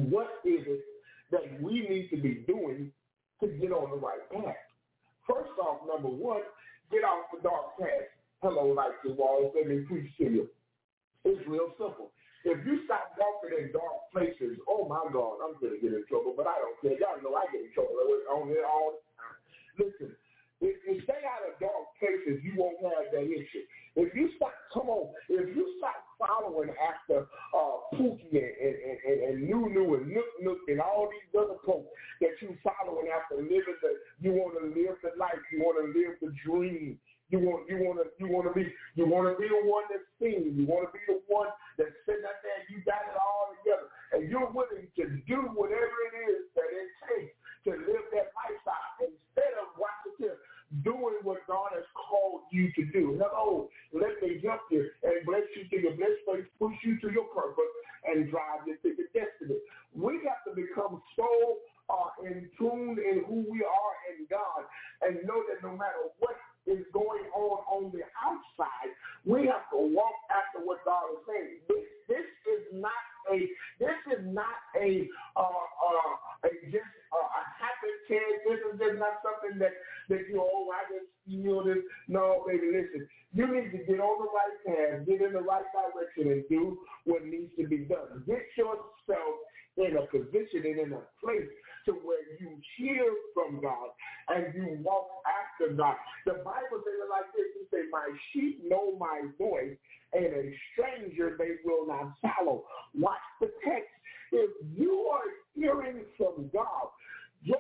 what is it that we need to be doing to get on the right path? First off, number one, get off the dark path. Hello, lights and walls, let me preach to you. It's real simple. If you stop walking in dark places, oh my God, I'm going to get in trouble, but I don't care. Y'all know I get in trouble on it all the time. Listen, if you stay out of dark places, you won't have that issue. If you stop, come on, if you stop following after uh, Pookie and, and, and, and Nunu and Nook Nook and all these other folks that you following after living the, you want to live the life, you want to live the dream. You want, you want to, you want to be, you want to be the one that's seen. You want to be the one that's sitting out there. You got it all together, and you're willing to do whatever it is that it takes to live that lifestyle instead of watching this, doing what God has called you to do. Hello, let me help you and bless you to your blessed place, push you to your purpose, and drive you to your destiny. We have to become so uh, in tune in who we are in God, and know that no matter what is going on on the outside, we have to walk after what God is saying. This, this is not a this is not a uh, uh, a just uh, a happy chance. This is just not something that that you oh I just feel this. No, baby, listen. You need to get on the right path, get in the right direction, and do what needs to be done. Get yourself in a position and in a place to where you hear from God and you walk after God. The Bible says it like this. It says, my sheep know my voice, and a stranger they will not follow. Watch the text. If you are hearing from God, your,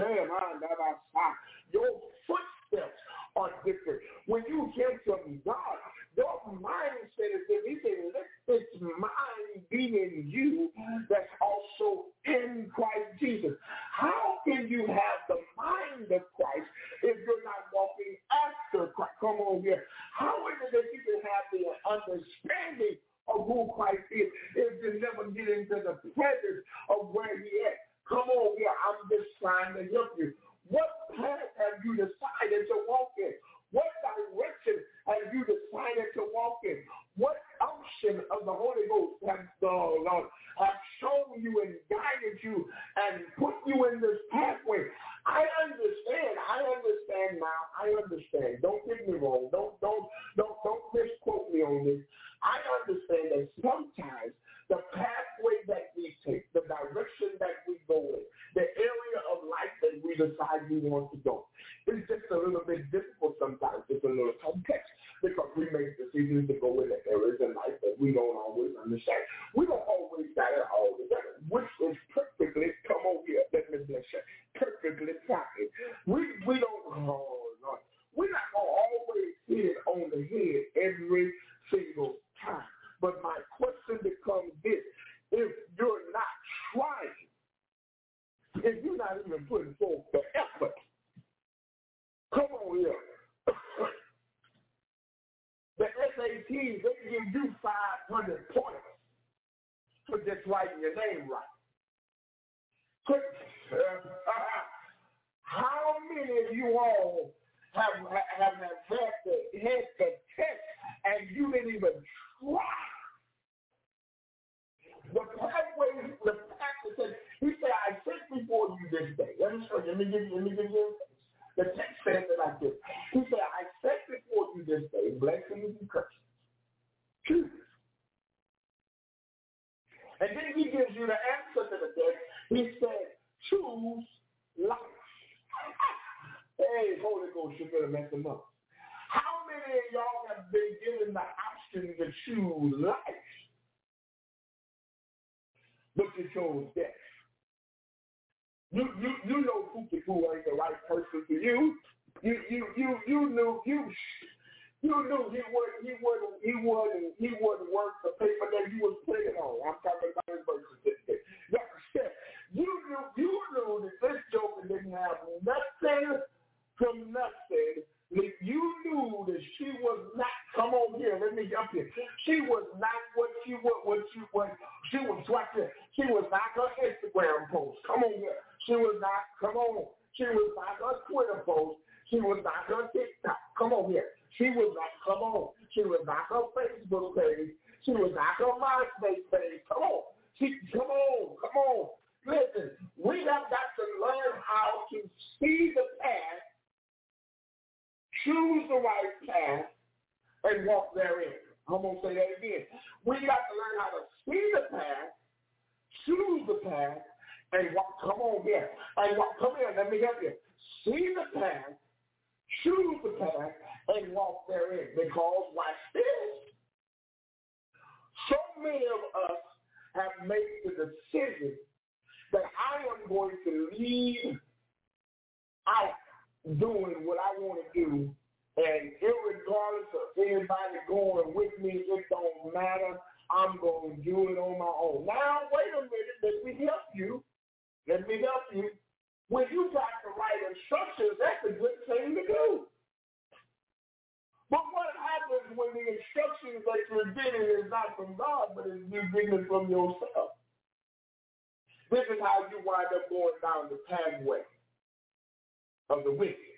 your footsteps are different. When you hear from God, your mindset is that he said, let this mind be in you that's also in Christ Jesus. How can you have the mind of Christ if you're not walking after Christ? Come on here. How is it that you can have the understanding of who Christ is if you never get into the presence of where he is? Come on here. I'm just trying to help you. What path have you decided to walk in? What direction have you decided to walk in? What unction of the Holy Ghost has the Lord have shown you and guided you and put you in this pathway? I understand. I understand now. I understand. Don't get me wrong. Don't don't don't don't misquote me on this. I understand that sometimes the pathway that we take, the direction that we go in, the area of life that we decide we want to go, is just a little bit difficult sometimes. It's a little complex because we make decisions to go in the areas in life that we don't always understand. We don't always got it all together, which is perfectly, come over here, let me bless you, perfectly fine. We, we don't, oh Lord, we're not going to always hit it on the head every single time. But my question becomes this: if you're not trying, if you're not even putting forth the effort, come on here. The S A Ts, they give you five hundred points for just writing your name right. How many of you all have have, have had the had the test and you didn't even try? The pathway, the pastor said, he said, I set before you this day. Let me show you, let me give you, let me give you the text says it like this. He said, I set before you this day blessings and curses. Choose. And then he gives you the answer to the text. He said, choose life. Hey, Holy Ghost, you better mess them up. How many of y'all have been given the option to choose life, but you chose death? You you you know Pookie Poo ain't the right person for you. You you you you knew you you knew he wouldn't he wouldn't he wouldn't he wouldn't work the paper that he was playing on. I'm talking about his birth certificate. You knew you knew that this joker didn't have nothing from nothing. You knew that she was not, come on here, let me jump here. She was not what she was, what she was, she was what this. She was not her Instagram post. Come on here. She was not, come on. She was not her Twitter post. She was not her TikTok. Come on here. She was not, come on. She was not her Facebook page. She was not her MySpace page. Come on. She, come on, come on. going to say that again. We got to learn how to see the path, choose the path, and walk. Come on here. And walk. Come here. Let me help you. See the path, choose the path, and walk therein. Because, watch this, so many of us have made the decision that I am going to lead out doing what I want to do, and irregardless of anybody going with me, it don't matter. I'm going to do it on my own. Now, wait a minute. Let me help you. Let me help you. When you got the right instructions, that's a good thing to do. But what happens when the instructions that you're getting is not from God, but is you getting it from yourself? This is how you wind up going down the pathway of the wicked.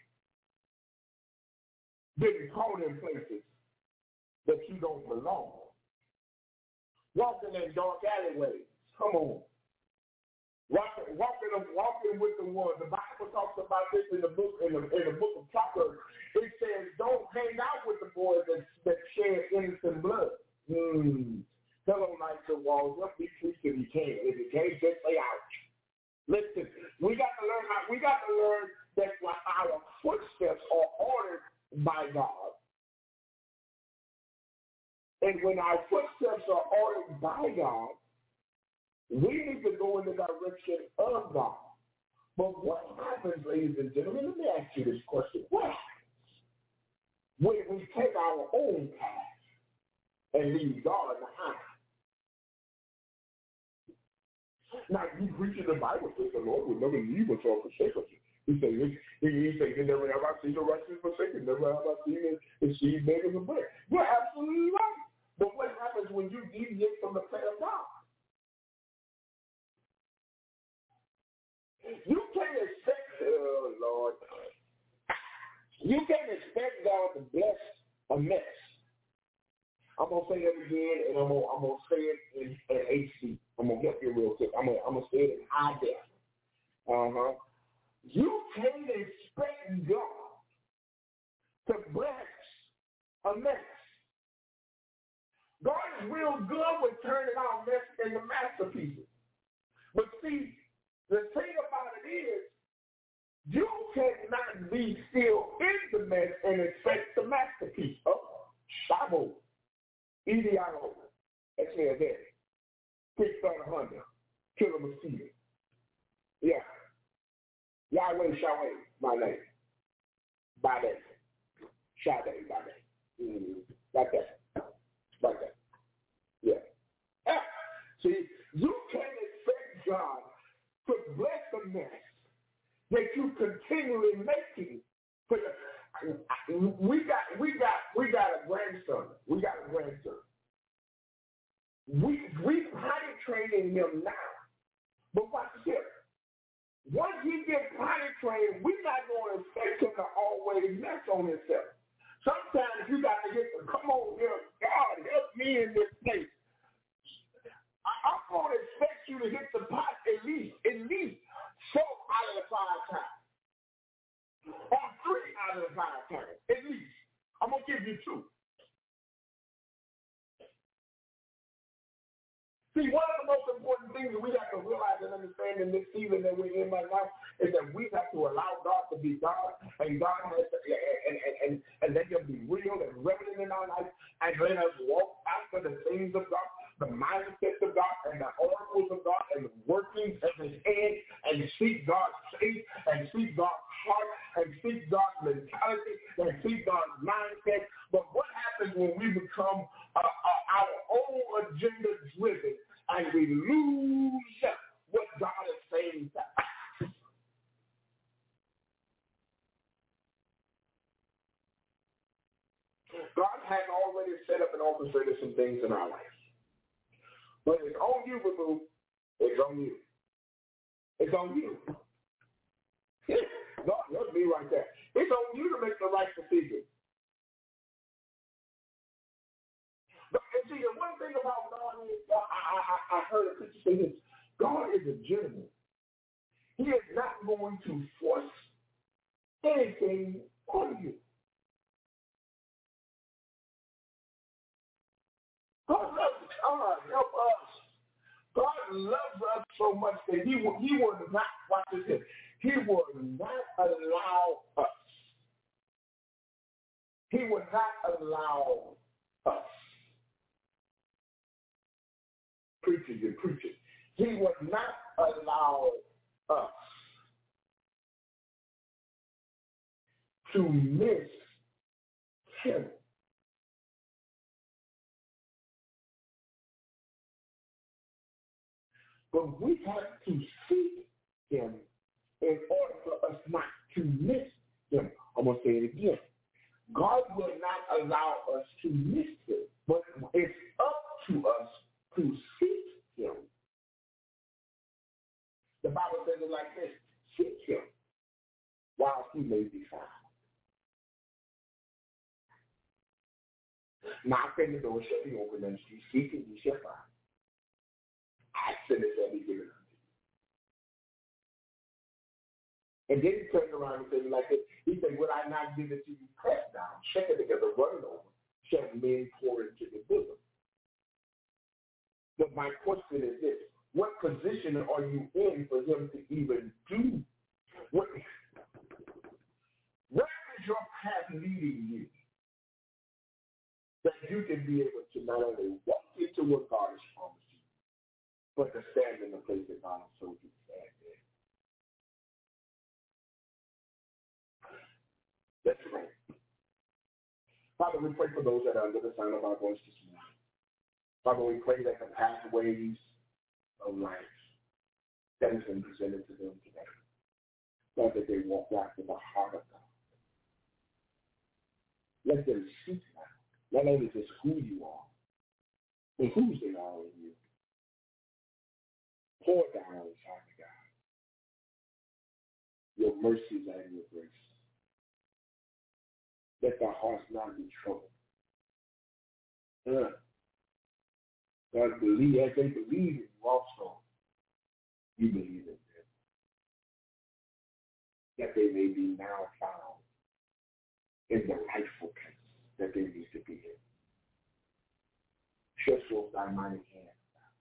Getting caught in places that you don't belong. Walking in dark alleyways. Come on. Walking, walking, walking with the one. The Bible talks about this in the book in the, in the book of Proverbs. It says, "Don't hang out with the boys that, that shed innocent blood." Hmm. Tell them like the walls. Just be true if you can. If you can't, just stay out. Listen, we got to learn how. We got to learn that our footsteps are ordered by God, and when our footsteps are ordered by God, we need to go in the direction of God. But what happens, ladies and gentlemen, let me ask you this question. What happens when we take our own path and leave God behind? Now, you preach in the Bible, says the Lord will never leave us or forsake us. He said, he, he said, never have I seen the righteous forsaken, never have I seen his, his seed begging the bread. You're absolutely right. But what happens when you deviate from the plan of God? You can't expect, oh Lord, you can't expect God to bless a mess. I'm gonna say it again, and I'm gonna, I'm gonna say it in, in H D. I'm gonna help you real quick. I'm gonna, I'm gonna say it in high def. Uh huh. You can't expect God to bless a mess. God is real good with turning our mess into masterpieces. But see, the thing about it is, you cannot be still in the mess and expect the masterpiece. Oh, Shabo, Idioto, Exhale Daddy, Kickstarter Honda, Killer Mosquito. Yeah. Yahweh Shaway, my name. Bade. Shade, Bade. Mm-hmm. Like that. Like that. Yeah. Ah, see, you can't expect God to bless the mess that you continually making. For the, we got, we got, we got a grandson. We got a grandson. We we potty training him now, but watch this. Once he gets potty trained, we're not going to expect him to always mess on himself. Sometimes you got to get the come on here, God help me in this place. I, I'm going to expect you to hit the pot at least, at least four out of the five times. Or three out of the five times, at least. I'm going to give you two. See, one of the most important things that we have to realize and understand in this season that we're in right now is that we have to allow God to be God, and God has to, and, and, and, and let him be real and relevant in our life, and let us walk after the things of God, the mindsets of God, and the oracles of God, and the workings of his hand, and seek God's faith, and seek God's heart, and seek God's mentality, and seek God's mindset. But what happens when we become uh, uh, our own agenda driven, and we lose what God is saying to us? God has already set up and orchestrated some things in our life. But it's on you, boo. It's on you. It's on you. God, that's me right there. It's on you to make the right decision. But, and see, the one thing about God is, I, I, I heard a preacher say this, God is a gentleman. He is not going to force anything on you. God loves us. God help us. God loves us so much that he will, he will not, watch this, he will not allow us. He will not allow us. Preachers and preachers. He will not allow us to miss him. But we have to seek him in order for us not to miss him. I'm going to say it again. God will not allow us to miss him, but it's up to us to seek him. The Bible says it like this: seek him while he may be found. Knock and the door shall be open unto you. Seek and you shall find. Ask and it shall be given unto you. And then he turned around and said like this. He said, would I not give it to you pressed down, shaken together, running over, shall men pour into the bosom? But my question is this: what position are you in for him to even do? What, where is your path leading you? That you can be able to not only walk into what God has promised you, but to stand in the place that God has told you to stand in. Let's pray. Father, we pray for those that are under the sound of our voice this morning. Father, we pray that the pathways of life that has been presented to them today, Lord, that they walk after the heart of God. Let them seek now, not only just who you are, but whose they are in you. Pour down inside of God your mercies and your grace. Let their hearts not be troubled. Uh, God, believe, as they believe in you also, you believe in them. That they may be now found in the rightful place that they need to be in. Stretch forth thy mighty hand.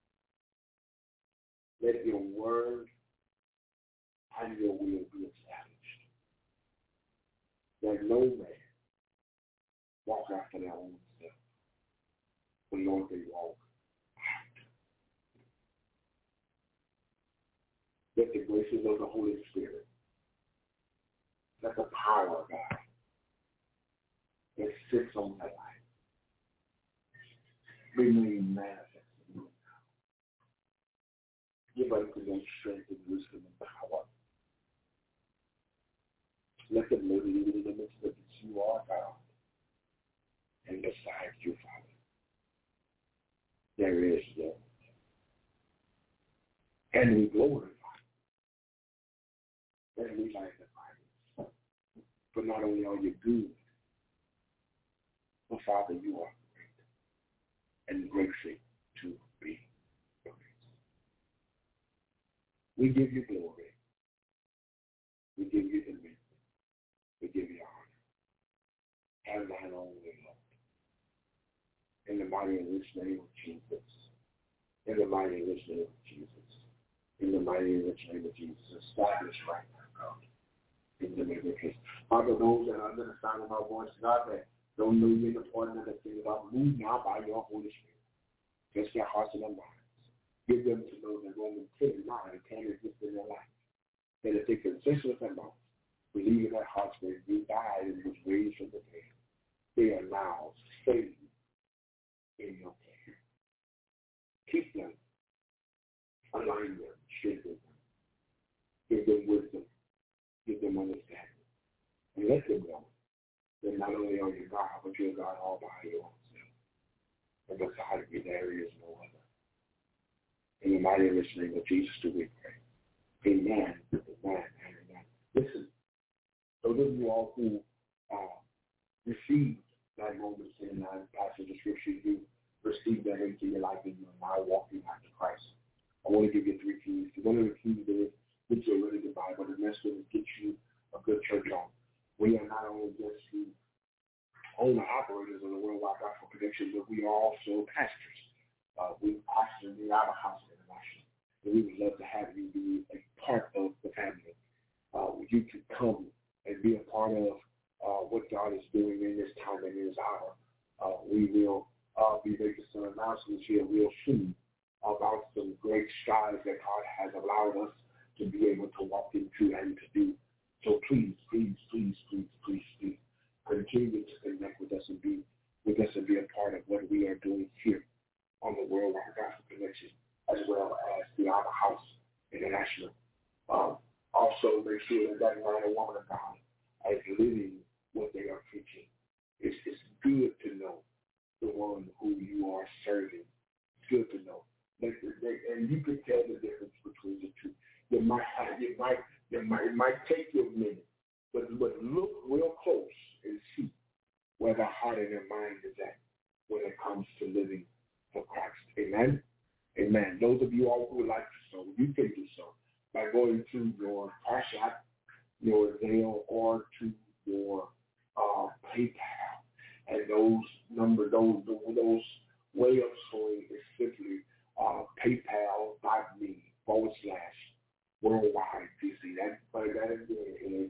Let your word and your will be established. That no man walk after their own self, but Lord, they walk after. Let the graces of the Holy Spirit, let the power of God that sits on my life remain manifest in you. Give us the strength and wisdom and power. Let them live in the midst of this. You are God. And beside you, Father, there is no. And we glorify. And we magnify you. But not only are you good, but Father, you are great and greatly to be praised. We give you glory. We give you dominion. We give you honor. Have thine own way, Lord. In the mighty and rich name of Jesus. In the mighty and rich name of Jesus. In the mighty and rich name of Jesus. Establish right now, God. In the name of Jesus. Father, those that are under the sound of our voice, God, that don't know you in the point of the thing about, move now by your Holy Spirit. Touch their hearts and their minds. Give them to know that Romans ten nine can exist in their life. That if they confess with their mouth, believe in their hearts that you died and was raised from the dead, they are now saved in your care. Keep them, align them, strengthen them, give them wisdom, give them understanding, and let them know that not only are you God, but you're God all by yourself. And beside you, there is no other. In the mighty and rich name of Jesus do we pray. Amen, amen, and amen. Listen, so those of you all who uh, received that Romans ten nine passage of Scripture, you received that into your life and you are now walking after Christ. I want to give you three keys. One of the keys is get you a really good Bible. The next one is get you a good church home. We are not only just to owner-operators of the Worldwide Gospel Connection, but we are also pastors. Uh, we pastor the Our House International. And we would love to have you be a part of the family. Uh, you can come and be a part of uh, what God is doing in this time and in this hour. Uh, we will uh, be making some announcements here real soon about some great strides that God has allowed us to be able to walk into and to do. So please, please, please, please, please, please, continue to connect with us and be with us and be a part of what we are doing here on the Worldwide Gospel Connection, as well as the Our House International. Um, also, make sure that that man or woman of God is living what they are preaching. It's, it's good to know the one who you are serving. It's good to know. And you can tell the difference between the two. You might have, you might, you might, it might take you a minute, but, but look real close and see where their heart and their mind is at when it comes to living for Christ. Amen? Amen. Those of you all who would like to sow, you can do so by going to your Cash App, your Zelle, or to your uh, PayPal. And those number, those those way of sowing is simply uh, PayPal.me forward slash worldwide D C. That, that again is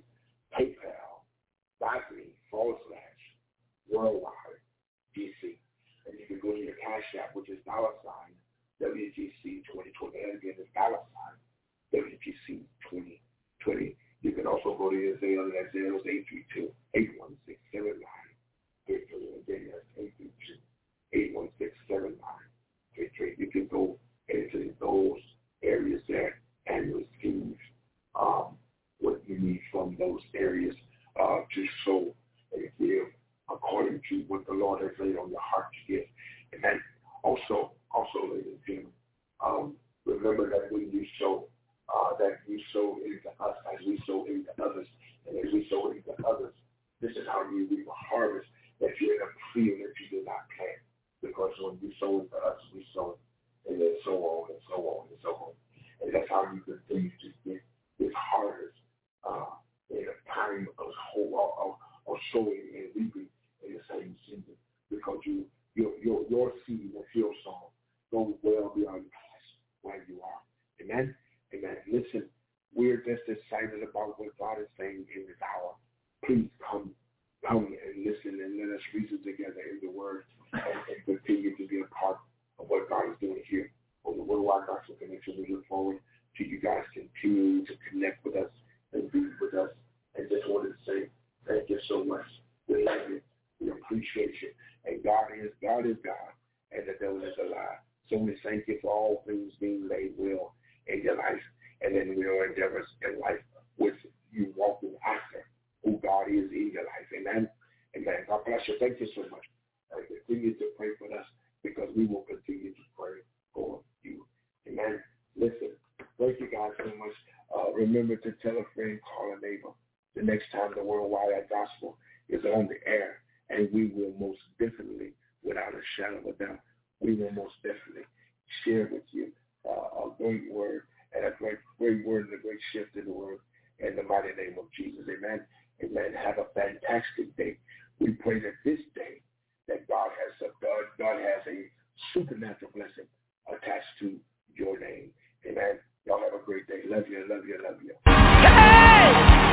PayPal.me forward slash worldwide D C. And you can go to your Cash App, which is dollar sign W G C twenty twenty. And again, it's dollar sign W G C twenty twenty. You can also go to your Zelle, and that Zelle is eight three two, eight one six, seven nine three three. Again, that's eight three two, eight one six, seven nine three three. You can go into those areas there and receive um, what you need from those areas uh, to sow and give according to what the Lord has laid on your heart to give. And then also, also, ladies and gentlemen, um, remember that when you sow, uh, that you sow into us as we sow into others. And as we sow into others, this is how you reap a harvest that you end up feeling that you did not plant. Because when you sow into us, we sow it, and then so on and so on and so on. And that's how you continue to get this harvest uh, in a time of, of, of sowing and reaping in the same season. Because you, your, your, your seed that you're sown goes well beyond past where you are. Amen? Amen. Listen, we're just excited about what God is saying in this hour. Please come, come and listen and let us reason together in the Word and, and continue to be a part of what God is doing here on the Worldwide Gospel Connection. We look forward to you guys continuing to connect with us and be with us. And just wanted to say thank you so much. We love you. We appreciate you. And God is God is God, and the devil is a lie. So we thank you for all things being laid well in your life, and then your endeavors in life with you walking after who God is in your life. Amen. Amen. God bless you. Thank you so much. And continue to pray for us because we will continue to pray for you. Amen. Listen, thank you guys so much. Uh, remember to tell a friend, call a neighbor the next time the Worldwide Gospel is on the air, and we will most definitely, without a shadow of a doubt, we will most definitely share with you uh, a great word and a great, great word and a great shift in the world in the mighty name of Jesus. Amen. Amen. Have a fantastic day. We pray that this day that God has a, God, God has a supernatural blessing attached to your name. Amen. Y'all have a great day. Love you, love you, love you. Hey!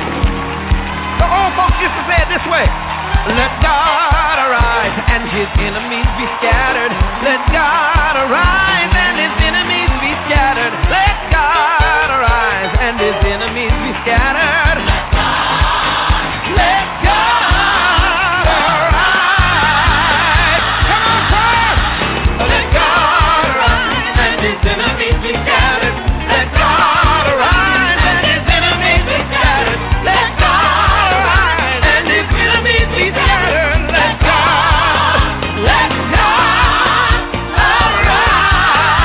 The old folks used to say it this way. Let God arise and his enemies be scattered. Let God arise and his enemies be scattered. Let God arise and his enemies be scattered. Let God, let God arise. Come on, choir. Let God arise and his enemies be scattered. Let God arise and his enemies be scattered. Let God arise and his enemies be scattered. Let God, let God arise.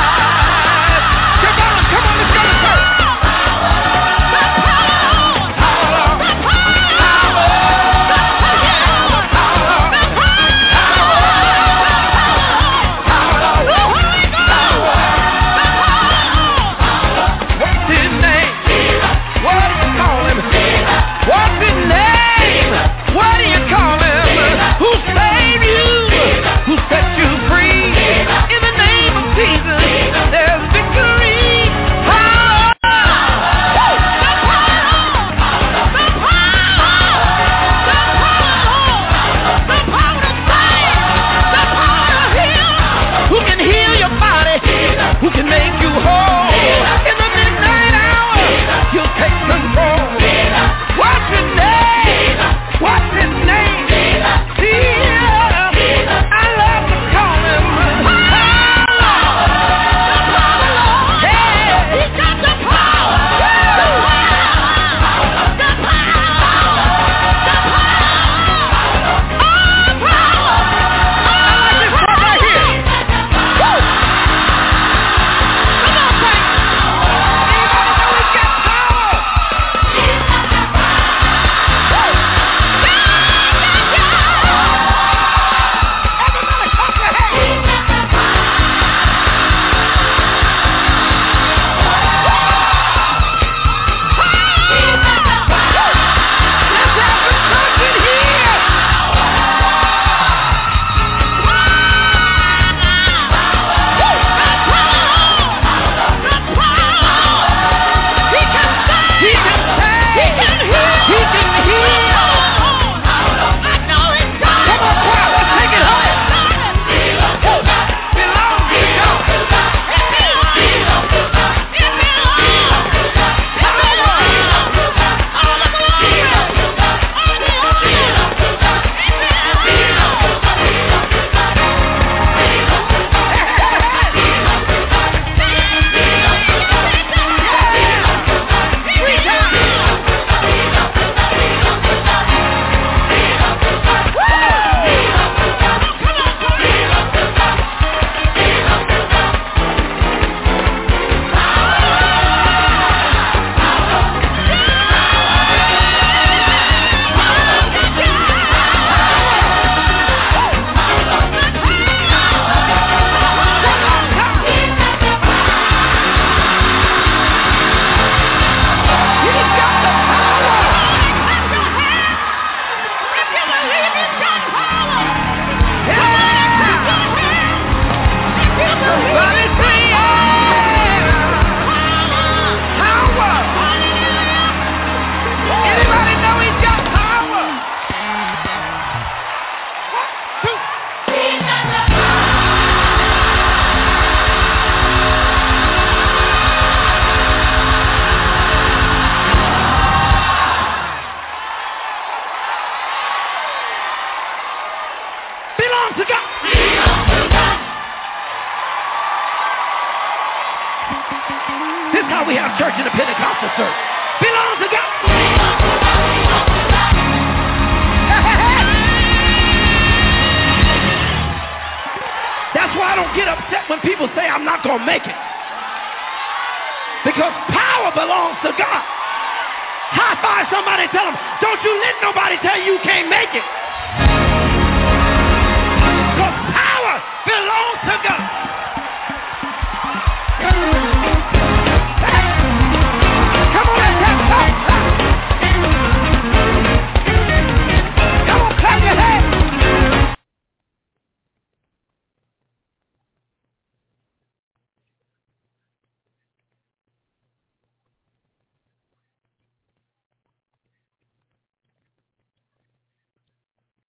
This is how we have church in the Pentecostal church. Belong to God. That's why I don't get upset when people say I'm not going to make it. Because power belongs to God. High five somebody, tell them, don't you let nobody tell you you can't make it.